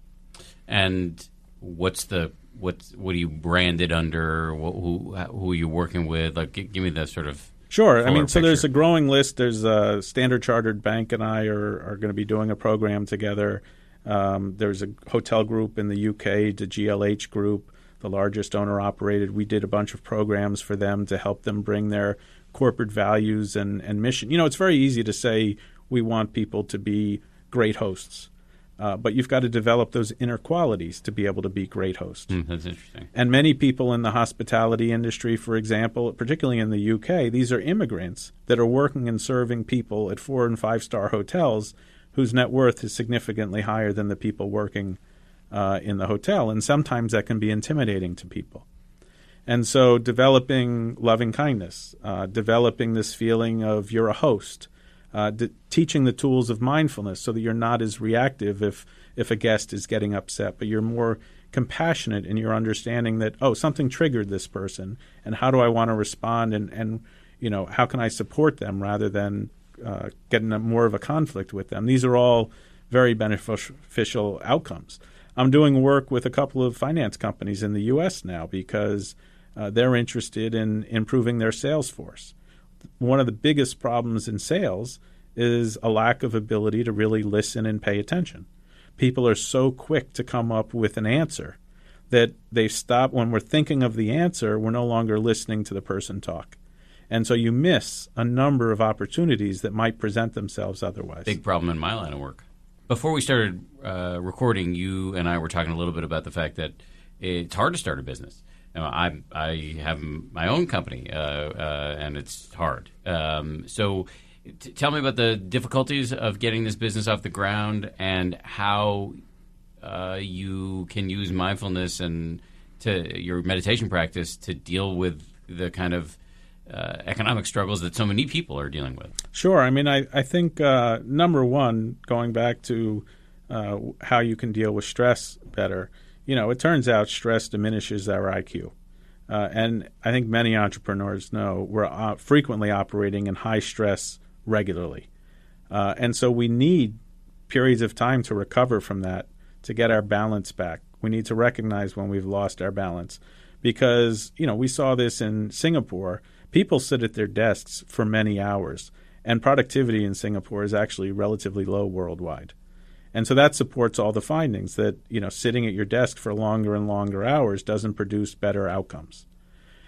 And what's the what? What do you brand it under? What, who who are you working with? Like, give, give me the sort of sure. I mean, so picture. There's a growing list. There's a Standard Chartered Bank and I are are going to be doing a program together. Um, there's a hotel group in the U K, the G L H Group, the largest owner-operated. We did a bunch of programs for them to help them bring their corporate values and, and mission. You know, it's very easy to say we want people to be great hosts, uh, but you've got to develop those inner qualities to be able to be great hosts. Mm, that's interesting. And many people in the hospitality industry, for example, particularly in the U K, these are immigrants that are working and serving people at four- and five-star hotels whose net worth is significantly higher than the people working uh, in the hotel. And sometimes that can be intimidating to people. And so developing loving kindness, uh, developing this feeling of you're a host, uh, d- teaching the tools of mindfulness so that you're not as reactive if, if a guest is getting upset, but you're more compassionate in your understanding that, oh, something triggered this person, and how do I want to respond, and, and you know, how can I support them rather than Uh, getting a, more of a conflict with them. These are all very beneficial outcomes. I'm doing work with a couple of finance companies in the U S now because uh, they're interested in improving their sales force. One of the biggest problems in sales is a lack of ability to really listen and pay attention. People are so quick to come up with an answer that they stop. When we're thinking of the answer, we're no longer listening to the person talk. And so you miss a number of opportunities that might present themselves otherwise. Big problem in my line of work. Before we started uh, recording, you and I were talking a little bit about the fact that it's hard to start a business. You know, I I have my own company, uh, uh, and it's hard. Um, so t- tell me about the difficulties of getting this business off the ground and how uh, you can use mindfulness and to your meditation practice to deal with the kind of Uh, economic struggles that so many people are dealing with. Sure. I mean, I, I think, uh, number one, going back to uh, how you can deal with stress better, you know, it turns out stress diminishes our I Q. Uh, and I think many entrepreneurs know we're uh, frequently operating in high stress regularly. Uh, and so we need periods of time to recover from that, to get our balance back. We need to recognize when we've lost our balance because, you know, we saw this in Singapore. People sit at their desks for many hours, and productivity in Singapore is actually relatively low worldwide. And so that supports all the findings that, you know, sitting at your desk for longer and longer hours doesn't produce better outcomes.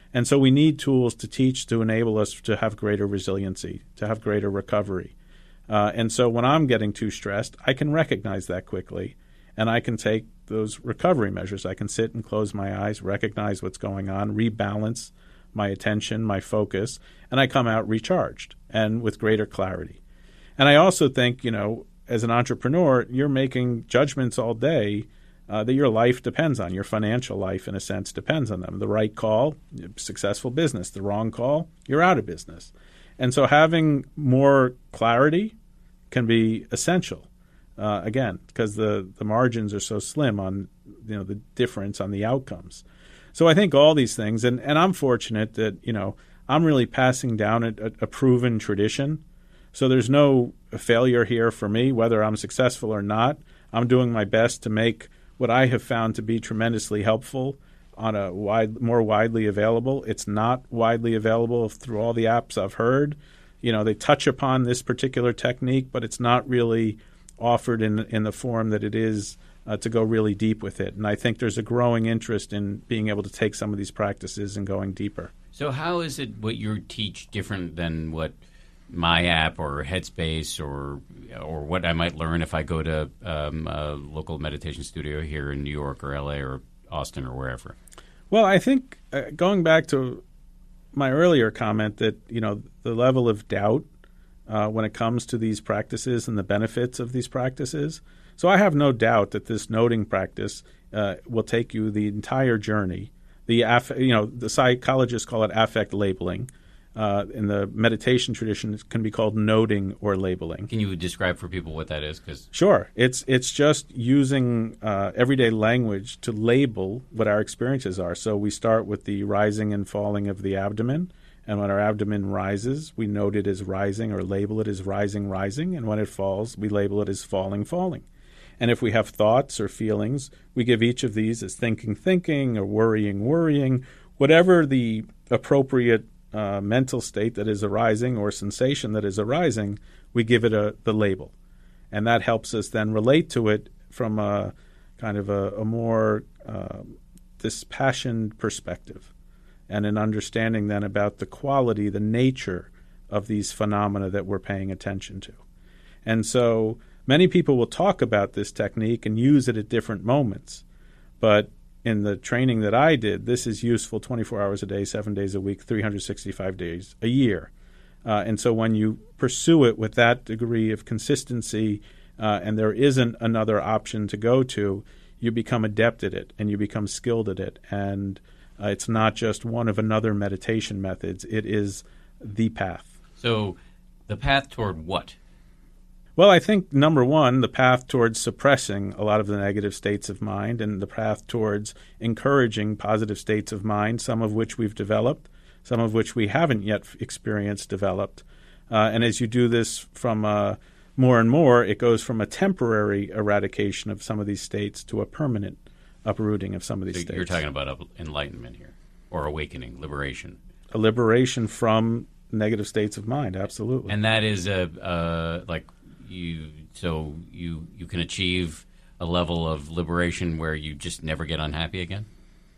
And so we need tools to teach to enable us to have greater resiliency, to have greater recovery. Uh, and so when I'm getting too stressed, I can recognize that quickly, and I can take those recovery measures. I can sit and close my eyes, recognize what's going on, rebalance my attention, my focus, and I come out recharged and with greater clarity. And I also think, you know, as an entrepreneur, you're making judgments all day uh, that your life depends on. Your financial life, in a sense, depends on them. The right call, successful business. The wrong call, you're out of business. And so having more clarity can be essential, uh, again, because the, the margins are so slim on, you know, the difference on the outcomes. So I think all these things, and, and I'm fortunate that, you know, I'm really passing down a, a proven tradition. So there's no failure here for me, whether I'm successful or not. I'm doing my best to make what I have found to be tremendously helpful on a wide, more widely available. It's not widely available through all the apps I've heard. You know, they touch upon this particular technique, but it's not really offered in in the form that it is uh, to go really deep with it. And I think there's a growing interest in being able to take some of these practices and going deeper. So how is it what you teach different than what my app or Headspace or or what I might learn if I go to um, a local meditation studio here in New York or L A or Austin or wherever? Well, I think uh, going back to my earlier comment that, you know, the level of doubt uh, when it comes to these practices and the benefits of these practices. So I have no doubt that this noting practice uh, will take you the entire journey. The aff- you know, the psychologists call it affect labeling. Uh, in the meditation tradition, it can be called noting or labeling. Can you describe for people what that is? 'Cause Sure. It's it's just using uh, everyday language to label what our experiences are. So we start with the rising and falling of the abdomen. And when our abdomen rises, we note it as rising or label it as rising, rising. And when it falls, we label it as falling, falling. And if we have thoughts or feelings, we give each of these as thinking, thinking, or worrying, worrying, whatever the appropriate Uh, mental state that is arising or sensation that is arising, we give it a the label. And that helps us then relate to it from a kind of a, a more uh, dispassionate perspective and an understanding then about the quality, the nature of these phenomena that we're paying attention to. And so many people will talk about this technique and use it at different moments. But in the training that I did, this is useful twenty-four hours a day, seven days a week, three hundred sixty-five days a year. Uh, and so when you pursue it with that degree of consistency uh, and there isn't another option to go to, you become adept at it and you become skilled at it. And uh, it's not just one of another meditation methods. It is the path. So the path toward what? Well, I think, number one, the path towards suppressing a lot of the negative states of mind and the path towards encouraging positive states of mind, some of which we've developed, some of which we haven't yet experienced developed. Uh, and as you do this from uh, more and more, it goes from a temporary eradication of some of these states to a permanent uprooting of some of these So states. you're talking about enlightenment here, or awakening, liberation. A liberation from negative states of mind, absolutely. And that is a uh, like you. So you you can achieve a level of liberation where you just never get unhappy again.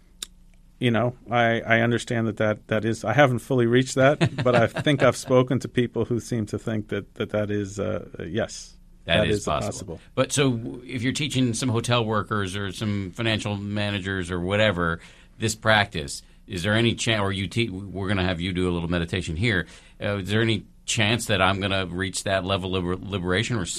You know, I, I understand that, that that is – I haven't fully reached that, but I think I've spoken to people who seem to think that that, that is uh, – yes, that, that is, is possible. possible. But so if you're teaching some hotel workers or some financial managers or whatever this practice, is there any chance – or you te- we're going to have you do a little meditation here. Uh, is there any chance that I'm going to reach that level of liberation or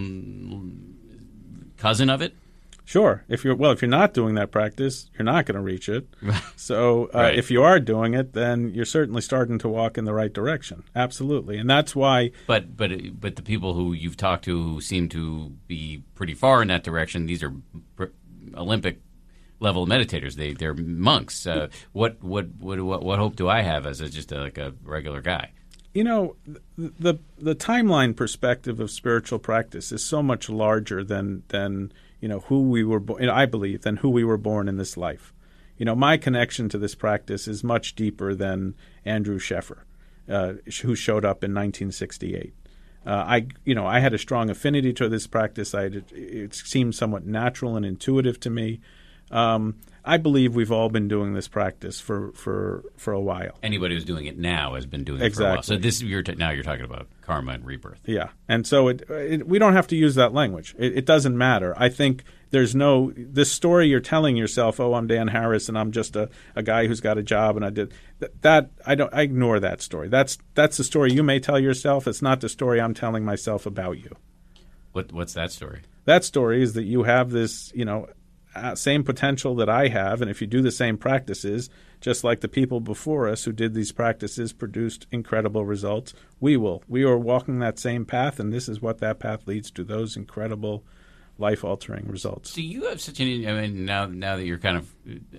some cousin of it? Sure. If you're well, if you're not doing that practice, you're not going to reach it. So uh, right. if you are doing it, then you're certainly starting to walk in the right direction. Absolutely, and that's why. But but but the people who you've talked to who seem to be pretty far in that direction, these are pr- Olympic level meditators. They they're monks. Uh, what, what what what what hope do I have as a, just a, like a regular guy? You know, the, the the timeline perspective of spiritual practice is so much larger than than. You know, who we were born, you know, I believe, than who we were born in this life. You know, my connection to this practice is much deeper than Andrew Sheffer, uh, who showed up in nineteen sixty-eight. Uh, I, you know, I had a strong affinity to this practice. I, it seemed somewhat natural and intuitive to me. Um, I believe we've all been doing this practice for, for, for a while. Anybody who's doing it now has been doing it exactly. for a while. So this you're t- now you're talking about karma and rebirth. Yeah, and so it, it, we don't have to use that language. It, it doesn't matter. I think there's no – this story you're telling yourself, oh, I'm Dan Harris and I'm just a, a guy who's got a job and I did – that I don't I ignore that story. That's that's the story you may tell yourself. It's not the story I'm telling myself about you. What What's that story? That story is that you have this, you know, uh, same potential that I have, and if you do the same practices, just like the people before us who did these practices produced incredible results, we will. We are walking that same path, and this is what that path leads to, those incredible life-altering results. So you have such an – I mean, now now that you're kind of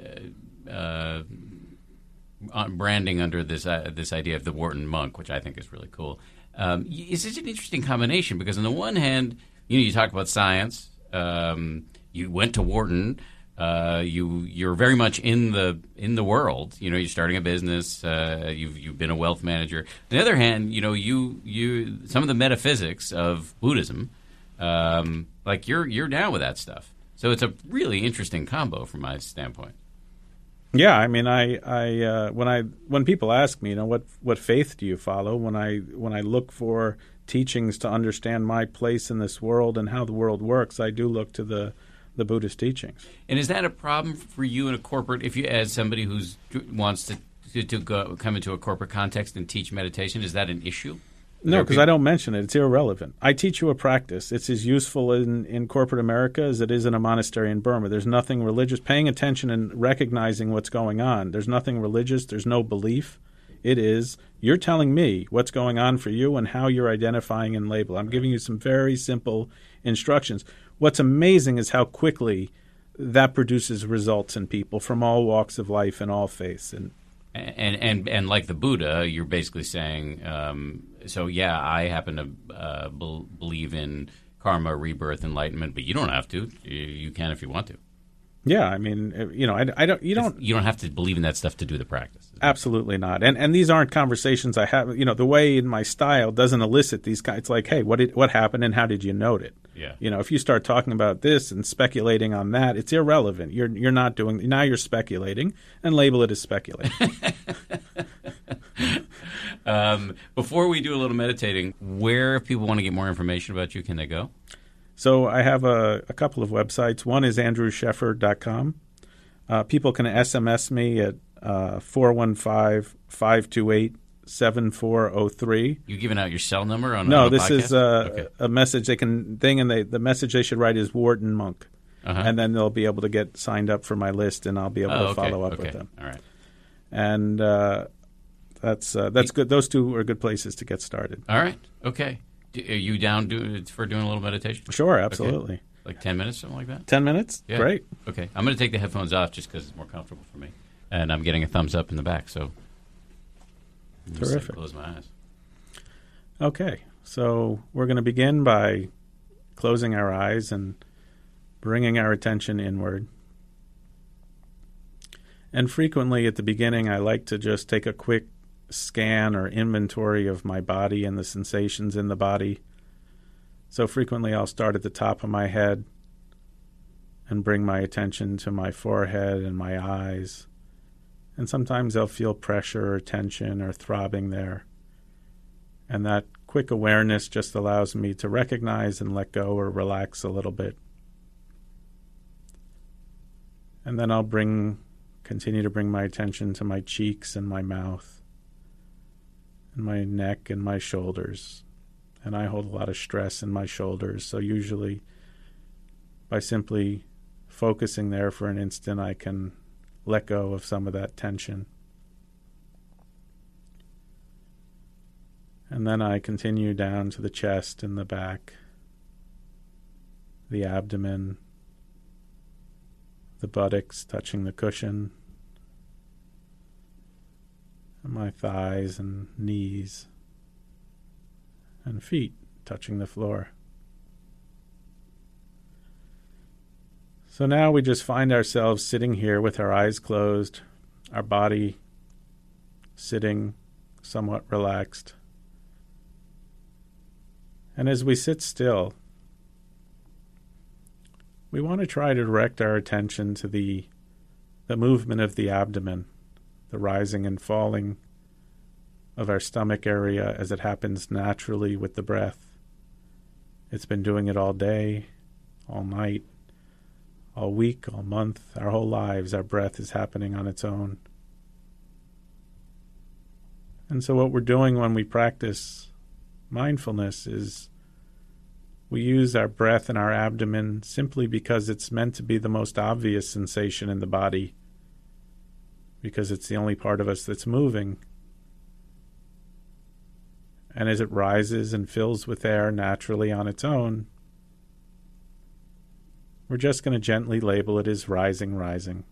uh, uh, branding under this uh, this idea of the Wharton monk, which I think is really cool, um, it's such an interesting combination because on the one hand, you know, you talk about science, um, you went to Wharton, uh, you you're very much in the in the world. You know, you're starting a business. Uh, you've you've been a wealth manager. On the other hand, you know, you you some of the metaphysics of Buddhism, um, like you're you're down with that stuff. So it's a really interesting combo from my standpoint. Yeah, I mean, I I uh, when I when people ask me, you know, what what faith do you follow? When I when I look for teachings to understand my place in this world and how the world works, I do look to the the Buddhist teachings. And is that a problem for you in a corporate, if you as somebody who wants to to, to go, come into a corporate context and teach meditation, is that an issue? No, because I don't mention it. It's irrelevant. I teach you a practice. It's as useful in, in corporate America as it is in a monastery in Burma. There's nothing religious. Paying attention and recognizing what's going on. There's nothing religious. There's no belief. It is, you're telling me what's going on for you and how you're identifying and label. I'm giving you some very simple instructions. What's amazing is how quickly that produces results in people from all walks of life and all faiths. And and and, and like the Buddha, you're basically saying, um, so yeah, I happen to uh, be- believe in karma, rebirth, enlightenment, but you don't have to. You, you can if you want to. Yeah, I mean, you know, I, I don't. You don't. You don't have to believe in that stuff to do the practice. Absolutely not. And and these aren't conversations I have. You know, the way in my style doesn't elicit these kinds. It's like, hey, what did what happened and how did you note it? Yeah. You know, if you start talking about this and speculating on that, it's irrelevant. You're you're not doing. Now you're speculating, and label it as speculating. um, before we do a little meditating, where if people want to get more information about you, can they go? So I have a, a couple of websites. One is andrew sheffer dot com. Uh, people can S M S me at uh, four one five, five two eight, seven four zero three. You giving out your cell number on No, on a this podcast? is uh, Okay. a message they can thing, and they, the message they should write is Wharton Monk. Uh-huh. And then they'll be able to get signed up for my list, and I'll be able Oh, to okay. follow up okay. with them. All right. And uh, that's uh, that's good. Those two are good places to get started. All right. Okay. Do, are you down do, for doing a little meditation? Sure, absolutely. Okay. Like ten minutes, something like that? Ten minutes? Yeah. Great. Okay. I'm going to take the headphones off just because it's more comfortable for me. And I'm getting a thumbs up in the back, so I'm just Terrific. gonna close my eyes. Okay, so we're going to begin by closing our eyes and bringing our attention inward. And frequently at the beginning, I like to just take a quick scan or inventory of my body and the sensations in the body. So frequently I'll start at the top of my head and bring my attention to my forehead and my eyes. And sometimes I'll feel pressure or tension or throbbing there. And that quick awareness just allows me to recognize and let go or relax a little bit. And then I'll bring, continue to bring my attention to my cheeks and my mouth and my neck and my shoulders. And I hold a lot of stress in my shoulders, so usually by simply focusing there for an instant, I can let go of some of that tension. And then I continue down to the chest and the back, the abdomen, the buttocks touching the cushion, and my thighs and knees, and feet touching the floor. So now we just find ourselves sitting here with our eyes closed, our body sitting somewhat relaxed. And as we sit still, we want to try to direct our attention to the the movement of the abdomen, the rising and falling of our stomach area as it happens naturally with the breath. It's been doing it all day, all night, all week, all month, our whole lives. Our breath is happening on its own. And so what we're doing when we practice mindfulness is we use our breath and our abdomen simply because it's meant to be the most obvious sensation in the body, because it's the only part of us that's moving. And as it rises and fills with air naturally on its own, we're just going to gently label it as rising, rising.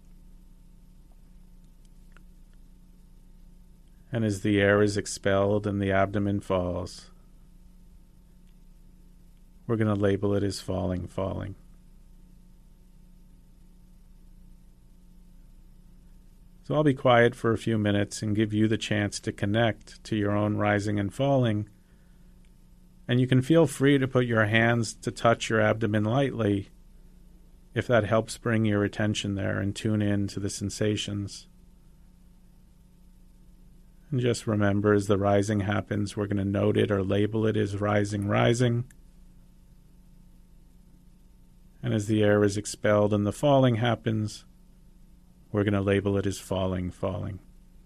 And as the air is expelled and the abdomen falls, we're going to label it as falling, falling. So I'll be quiet for a few minutes and give you the chance to connect to your own rising and falling. And you can feel free to put your hands to touch your abdomen lightly if that helps bring your attention there and tune in to the sensations. And just remember, as the rising happens, we're going to note it or label it as rising, rising. And as the air is expelled and the falling happens, we're going to label it as falling, falling.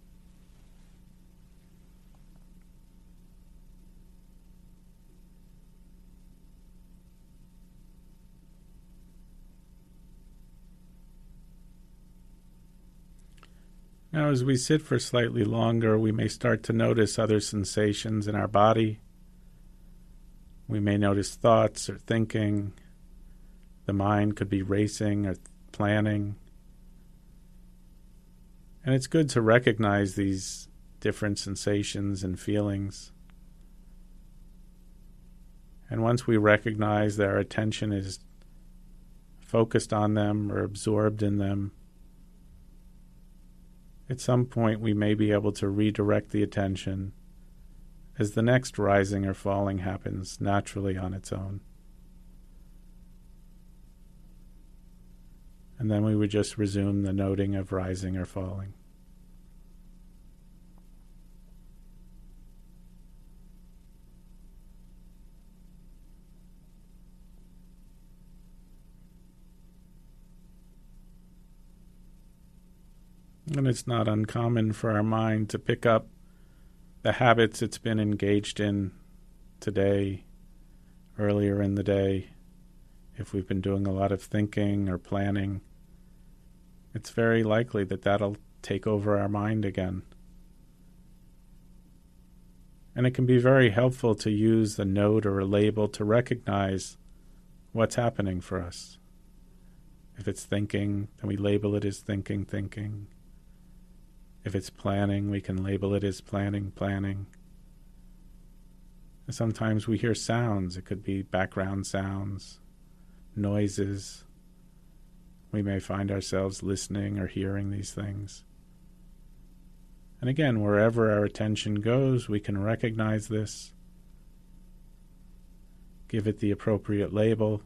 Now, as we sit for slightly longer, we may start to notice other sensations in our body. We may notice thoughts or thinking. The mind could be racing or planning. And it's good to recognize these different sensations and feelings. And once we recognize that our attention is focused on them or absorbed in them, at some point we may be able to redirect the attention as the next rising or falling happens naturally on its own. And then we would just resume the noting of rising or falling. And it's not uncommon for our mind to pick up the habits it's been engaged in today, earlier in the day. If we've been doing a lot of thinking or planning, it's very likely that that'll take over our mind again. And it can be very helpful to use the note or a label to recognize what's happening for us. If it's thinking, then we label it as thinking, thinking. If it's planning, we can label it as planning, planning. And sometimes we hear sounds. It could be background sounds, noises. We may find ourselves listening or hearing these things. And again, wherever our attention goes, we can recognize this, give it the appropriate label,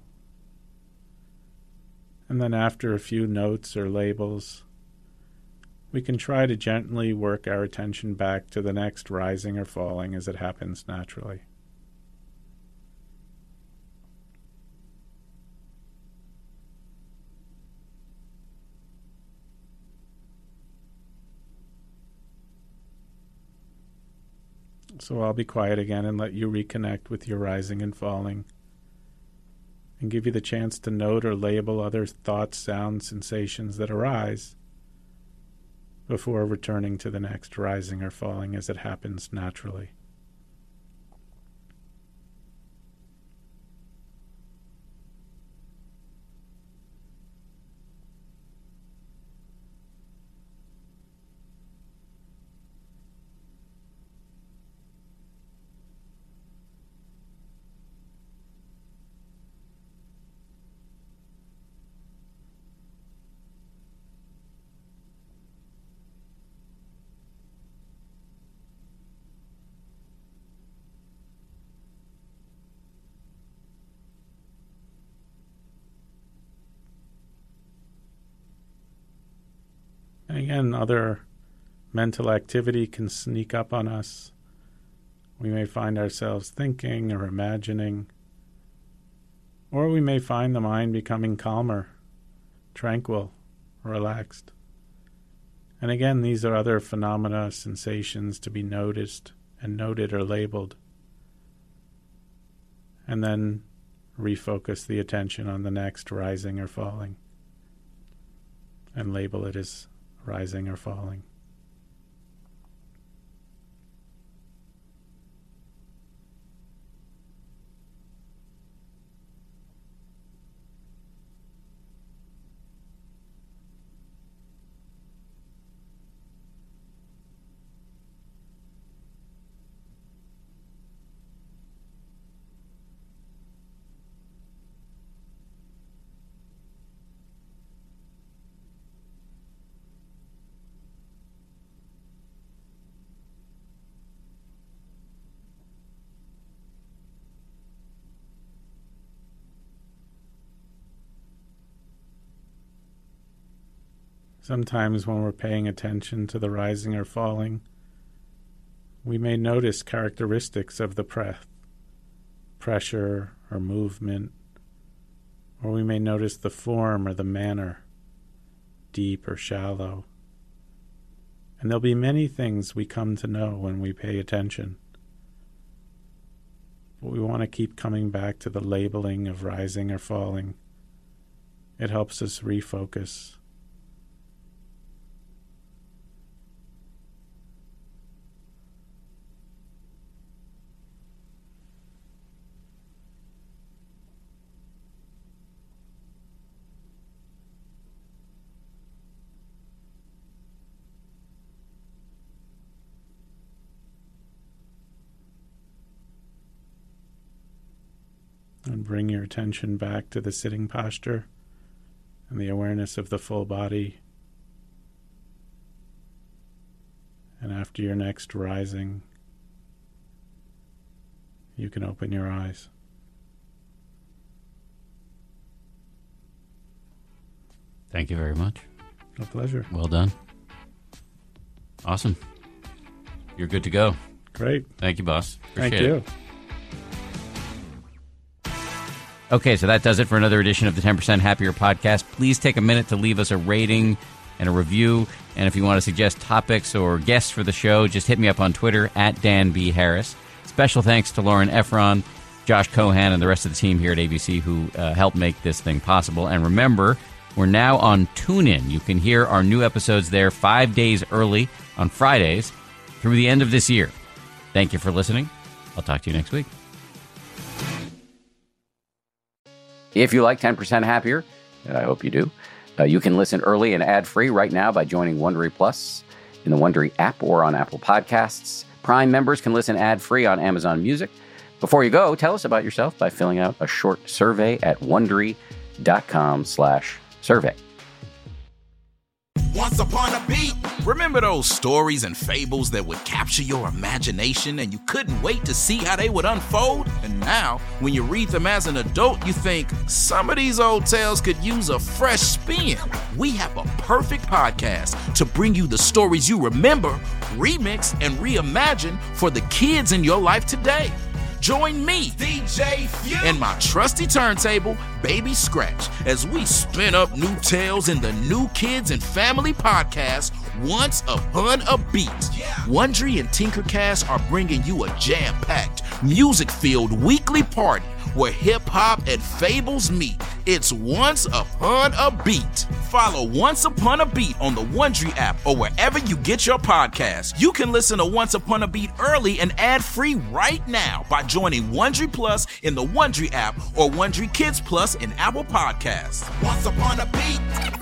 and then after a few notes or labels, we can try to gently work our attention back to the next rising or falling as it happens naturally. So I'll be quiet again and let you reconnect with your rising and falling, and give you the chance to note or label other thoughts, sounds, sensations that arise before returning to the next rising or falling as it happens naturally. again, other mental activity can sneak up on us. We may find ourselves thinking or imagining, or we may find the mind becoming calmer, tranquil, relaxed. And again, these are other phenomena, sensations to be noticed and noted or labeled. And then refocus the attention on the next rising or falling, and label it as rising or falling. Sometimes when we're paying attention to the rising or falling, we may notice characteristics of the breath, pressure or movement, or we may notice the form or the manner, deep or shallow. And there'll be many things we come to know when we pay attention. But we want to keep coming back to the labeling of rising or falling. It helps us refocus. And bring your attention back to the sitting posture and the awareness of the full body. And after your next rising, you can open your eyes. Thank you very much. A pleasure. Well done. Awesome. You're good to go. Great. Thank you, boss. Appreciate Thank you. it. Okay, so that does it for another edition of the ten percent Happier podcast. Please take a minute to leave us a rating and a review. And if you want to suggest topics or guests for the show, just hit me up on Twitter at Dan B. Harris. Special thanks to Lauren Efron, Josh Cohan, and the rest of the team here at A B C who uh, helped make this thing possible. And remember, we're now on TuneIn. You can hear our new episodes there five days early on Fridays through the end of this year. Thank you for listening. I'll talk to you next week. If you like ten percent Happier, and I hope you do, uh, you can listen early and ad-free right now by joining Wondery Plus in the Wondery app or on Apple Podcasts. Prime members can listen ad-free on Amazon Music. Before you go, tell us about yourself by filling out a short survey at Wondery.com slash survey. Once upon a beat. Remember those stories and fables that would capture your imagination and you couldn't wait to see how they would unfold? And now, when you read them as an adult, you think, some of these old tales could use a fresh spin. We have a perfect podcast to bring you the stories you remember, remix, and reimagine for the kids in your life today. Join me, D J Few, and my trusty turntable, Baby Scratch, as we spin up new tales in the New Kids and Family podcast, Once Upon a Beat. Yeah. Wondery and Tinkercast are bringing you a jam-packed, music-filled weekly party where hip-hop and fables meet. It's Once Upon a Beat. Follow Once Upon a Beat on the Wondery app or wherever you get your podcasts. You can listen to Once Upon a Beat early and ad-free right now by joining Wondery Plus in the Wondery app or Wondery Kids Plus in Apple Podcasts. Once Upon a Beat.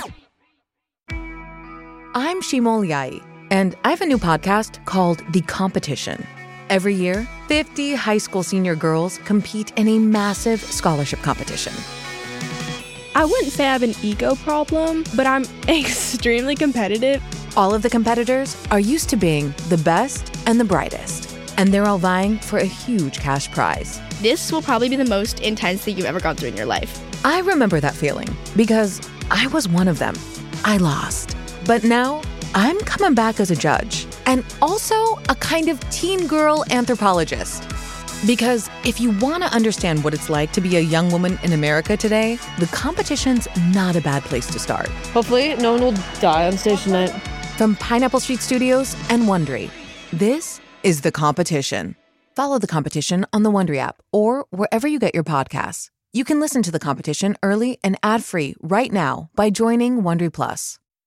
I'm Shimol Yai, and I have a new podcast called The Competition. Every year, fifty high school senior girls compete in a massive scholarship competition. I wouldn't say I have an ego problem, but I'm extremely competitive. All of the competitors are used to being the best and the brightest, and they're all vying for a huge cash prize. This will probably be the most intense thing you've ever gone through in your life. I remember that feeling because I was one of them. I lost. But now I'm coming back as a judge and also a kind of teen girl anthropologist. Because if you want to understand what it's like to be a young woman in America today, The Competition's not a bad place to start. Hopefully, no one will die on stage tonight. From Pineapple Street Studios and Wondery, this is The Competition. Follow The Competition on the Wondery app or wherever you get your podcasts. You can listen to The Competition early and ad-free right now by joining Wondery Plus.